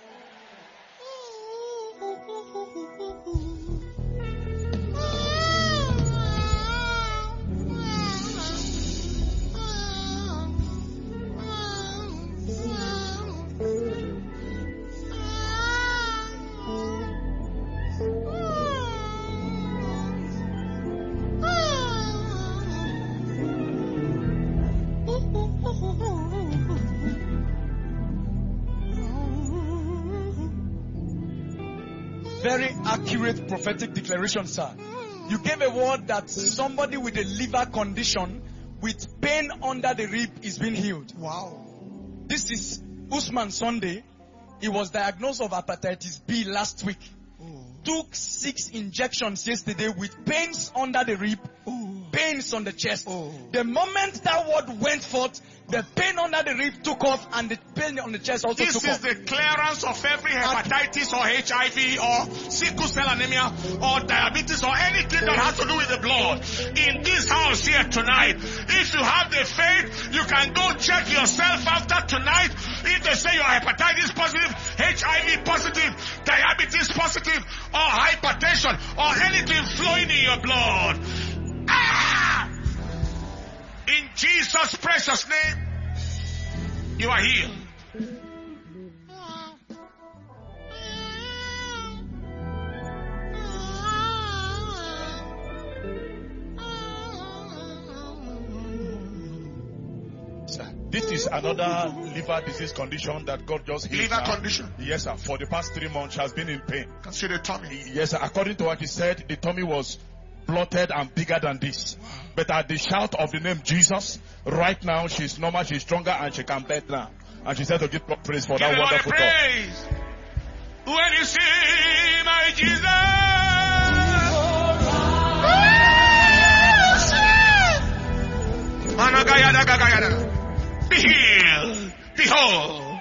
Very accurate prophetic declaration, sir. You gave a word that somebody with a liver condition with pain under the rib is being healed. Wow. This is Usman Sunday. He was diagnosed of hepatitis B last week. Oh. Took six injections yesterday with pains under the rib, Oh. pains on the chest. Oh. The moment that word went forth, the pain under the rib took off and the pain on the chest also This took is off. the clearance of every hepatitis or H I V or sickle cell anemia or diabetes or anything that has to do with the blood. In this house here tonight, if you have the faith, you can go check yourself after tonight. If they say you're hepatitis positive, H I V positive, diabetes positive, or hypertension, or anything flowing in your blood. Ah! In Jesus' precious name, you are healed. Sir, this is another liver disease condition that God just healed. Liver now. condition. Yes, sir. For the past three months, she has been in pain. Can see the tummy. Yes, sir. According to what he said, the tummy was bloated and bigger than this. But at the shout of the name Jesus, right now she's normal, she's stronger, and she can bend now. And she said to give God praise for Give that the Lord a wonderful talk. praise. When you see my Jesus. Be healed. Behold.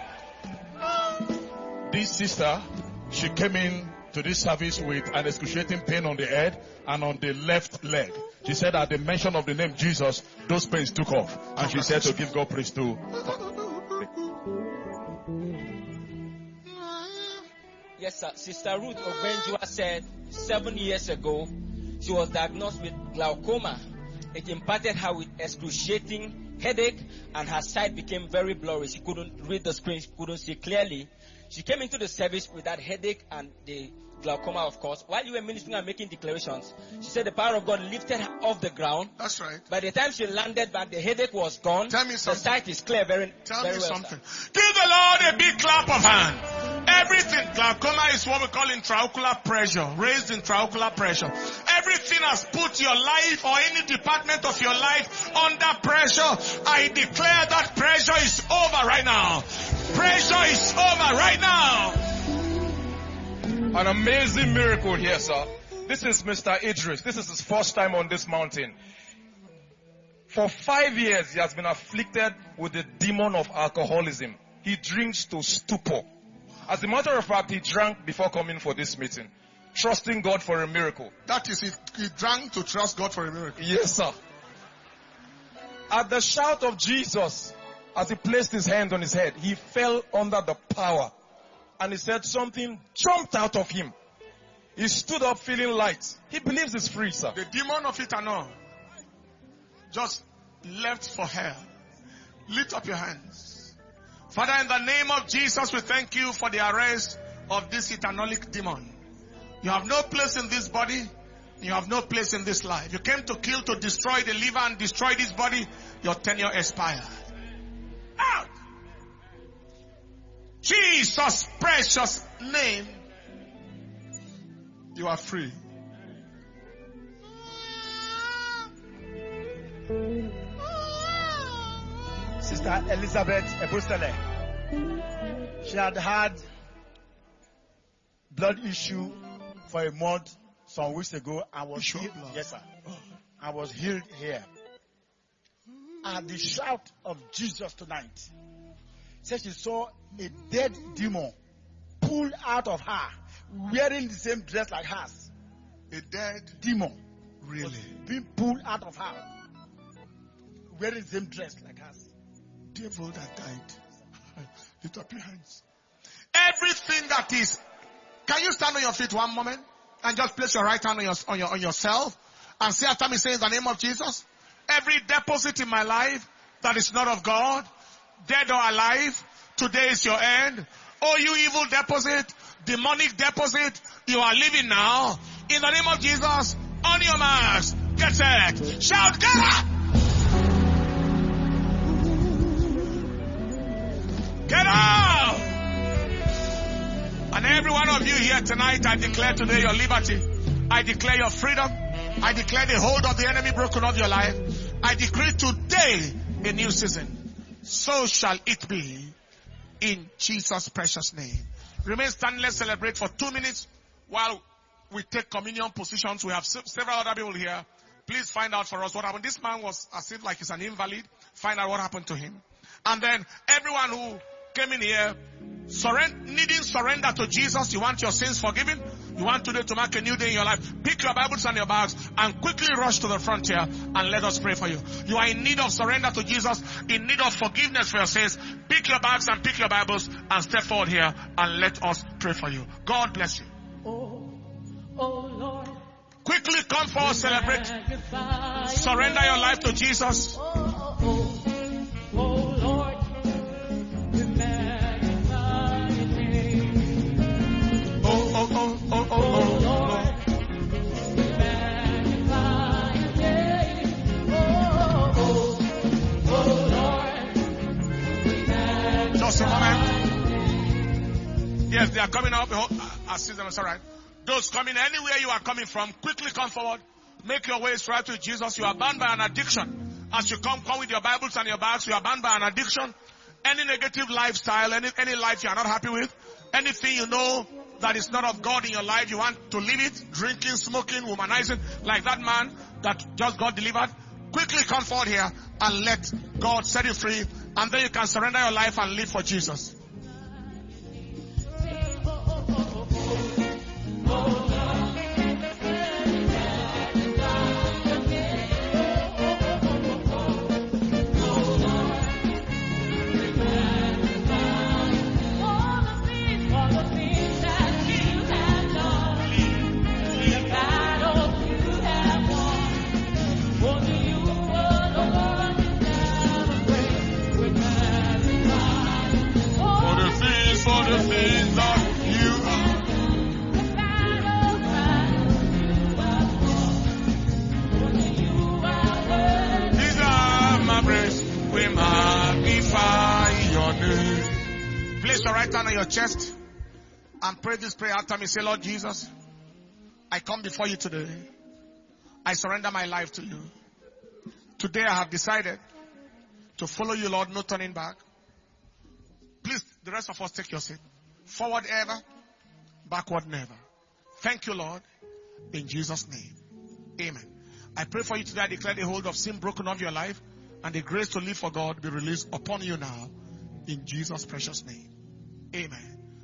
This sister, she came in to this service with an excruciating pain on the head and on the left leg. She said at the mention of the name Jesus, those pains took off. And she said to give God praise too. Yes, sir. Sister Ruth Ogbenjua said seven years ago, she was diagnosed with glaucoma. It impacted her with excruciating headache, and her sight became very blurry. She couldn't read the screen, she couldn't see clearly. She came into the service with that headache and the glaucoma, of course. While you were ministering and making declarations, she said the power of God lifted her off the ground. That's right. By the time she landed back, the headache was gone. Tell me the something. sight is clear very, Tell very me well, something. sir. Give the Lord a big clap of hand. Everything, glaucoma is what we call intraocular pressure, raised intraocular pressure. Everything has put your life or any department of your life under pressure. I declare that pressure is over right now. Pressure is over right now. An amazing miracle here, sir. This is Mister Idris. This is his first time on this mountain. For five years, he has been afflicted with the demon of alcoholism. He drinks to stupor. As a matter of fact, he drank before coming for this meeting, trusting God for a miracle. That is it. He drank to trust God for a miracle. Yes, sir. At the shout of Jesus, as he placed his hand on his head, he fell under the power. And he said something jumped out of him. He stood up feeling light. He believes he's free, sir. The demon of it and all just left for hell. Lift up your hands. Father, in the name of Jesus, we thank you for the arrest of this eternolic demon. You have no place in this body. You have no place in this life. You came to kill, to destroy, deliver, and destroy this body. Your tenure expired. Out! Jesus' precious name. You are free. Sister Elizabeth Ebostele. She had had blood issue for a month some weeks ago and was Issue of healed. blood. Yes, sir. I was healed here. At the shout of Jesus tonight, said she saw a dead demon pulled out of her, wearing the same dress like hers. A dead Demon really. was being pulled out of her, wearing the same dress like hers. Devil that died. Lift up your hands. Everything that is. Can you stand on your feet one moment and just place your right hand on your on your on yourself and say after me, say in the name of Jesus, every deposit in my life that is not of God, dead or alive, today is your end. Oh, you evil deposit, demonic deposit, you are living now. In the name of Jesus, on your marks, get set, shout, get up! Get out! And every one of you here tonight, I declare today your liberty. I declare your freedom. I declare the hold of the enemy broken off your life. I decree today a new season. So shall it be in Jesus' precious name. Remain standing. Let's celebrate for two minutes while we take communion positions. We have several other people here. Please find out for us what happened. This man was as if like he's an invalid. Find out what happened to him. And then everyone who came in here surrender, needing surrender to Jesus, you want your sins forgiven, you want today to mark a new day in your life, pick your Bibles and your bags and quickly rush to the front here and let us pray for you. You are in need of surrender to Jesus, in need of forgiveness for your sins. Pick your bags and pick your Bibles and step forward here and let us pray for you. God bless you. Oh, oh Lord. Quickly come forward, celebrate. Surrender your life to Jesus. Oh, oh, oh, oh Lord. We magnify your name. Oh, oh, oh, oh, oh, oh, Lord. We magnify your name. Oh, oh, oh, Lord. We magnify. Just a moment. Yes, they are coming up. I see them. It's all right. Those coming anywhere you are coming from, quickly come forward. Make your way straight to Jesus. You are bound by an addiction. As you come, come with your Bibles and your bags. You are bound by an addiction. Any negative lifestyle, any, any life you are not happy with, anything you know that is not of God in your life, you want to leave it, drinking, smoking, womanizing, like that man that just got delivered. Quickly come forward here and let God set you free. And then you can surrender your life and live for Jesus. Place your right hand on your chest and pray this prayer after me. Say, Lord Jesus, I come before you today. I surrender my life to you. Today I have decided to follow you, Lord, no turning back. Please, the rest of us, take your seat. Forward ever, backward never. Thank you, Lord, in Jesus' name. Amen. I pray for you today. I declare the hold of sin broken off your life and the grace to live for God be released upon you now in Jesus' precious name. Amen.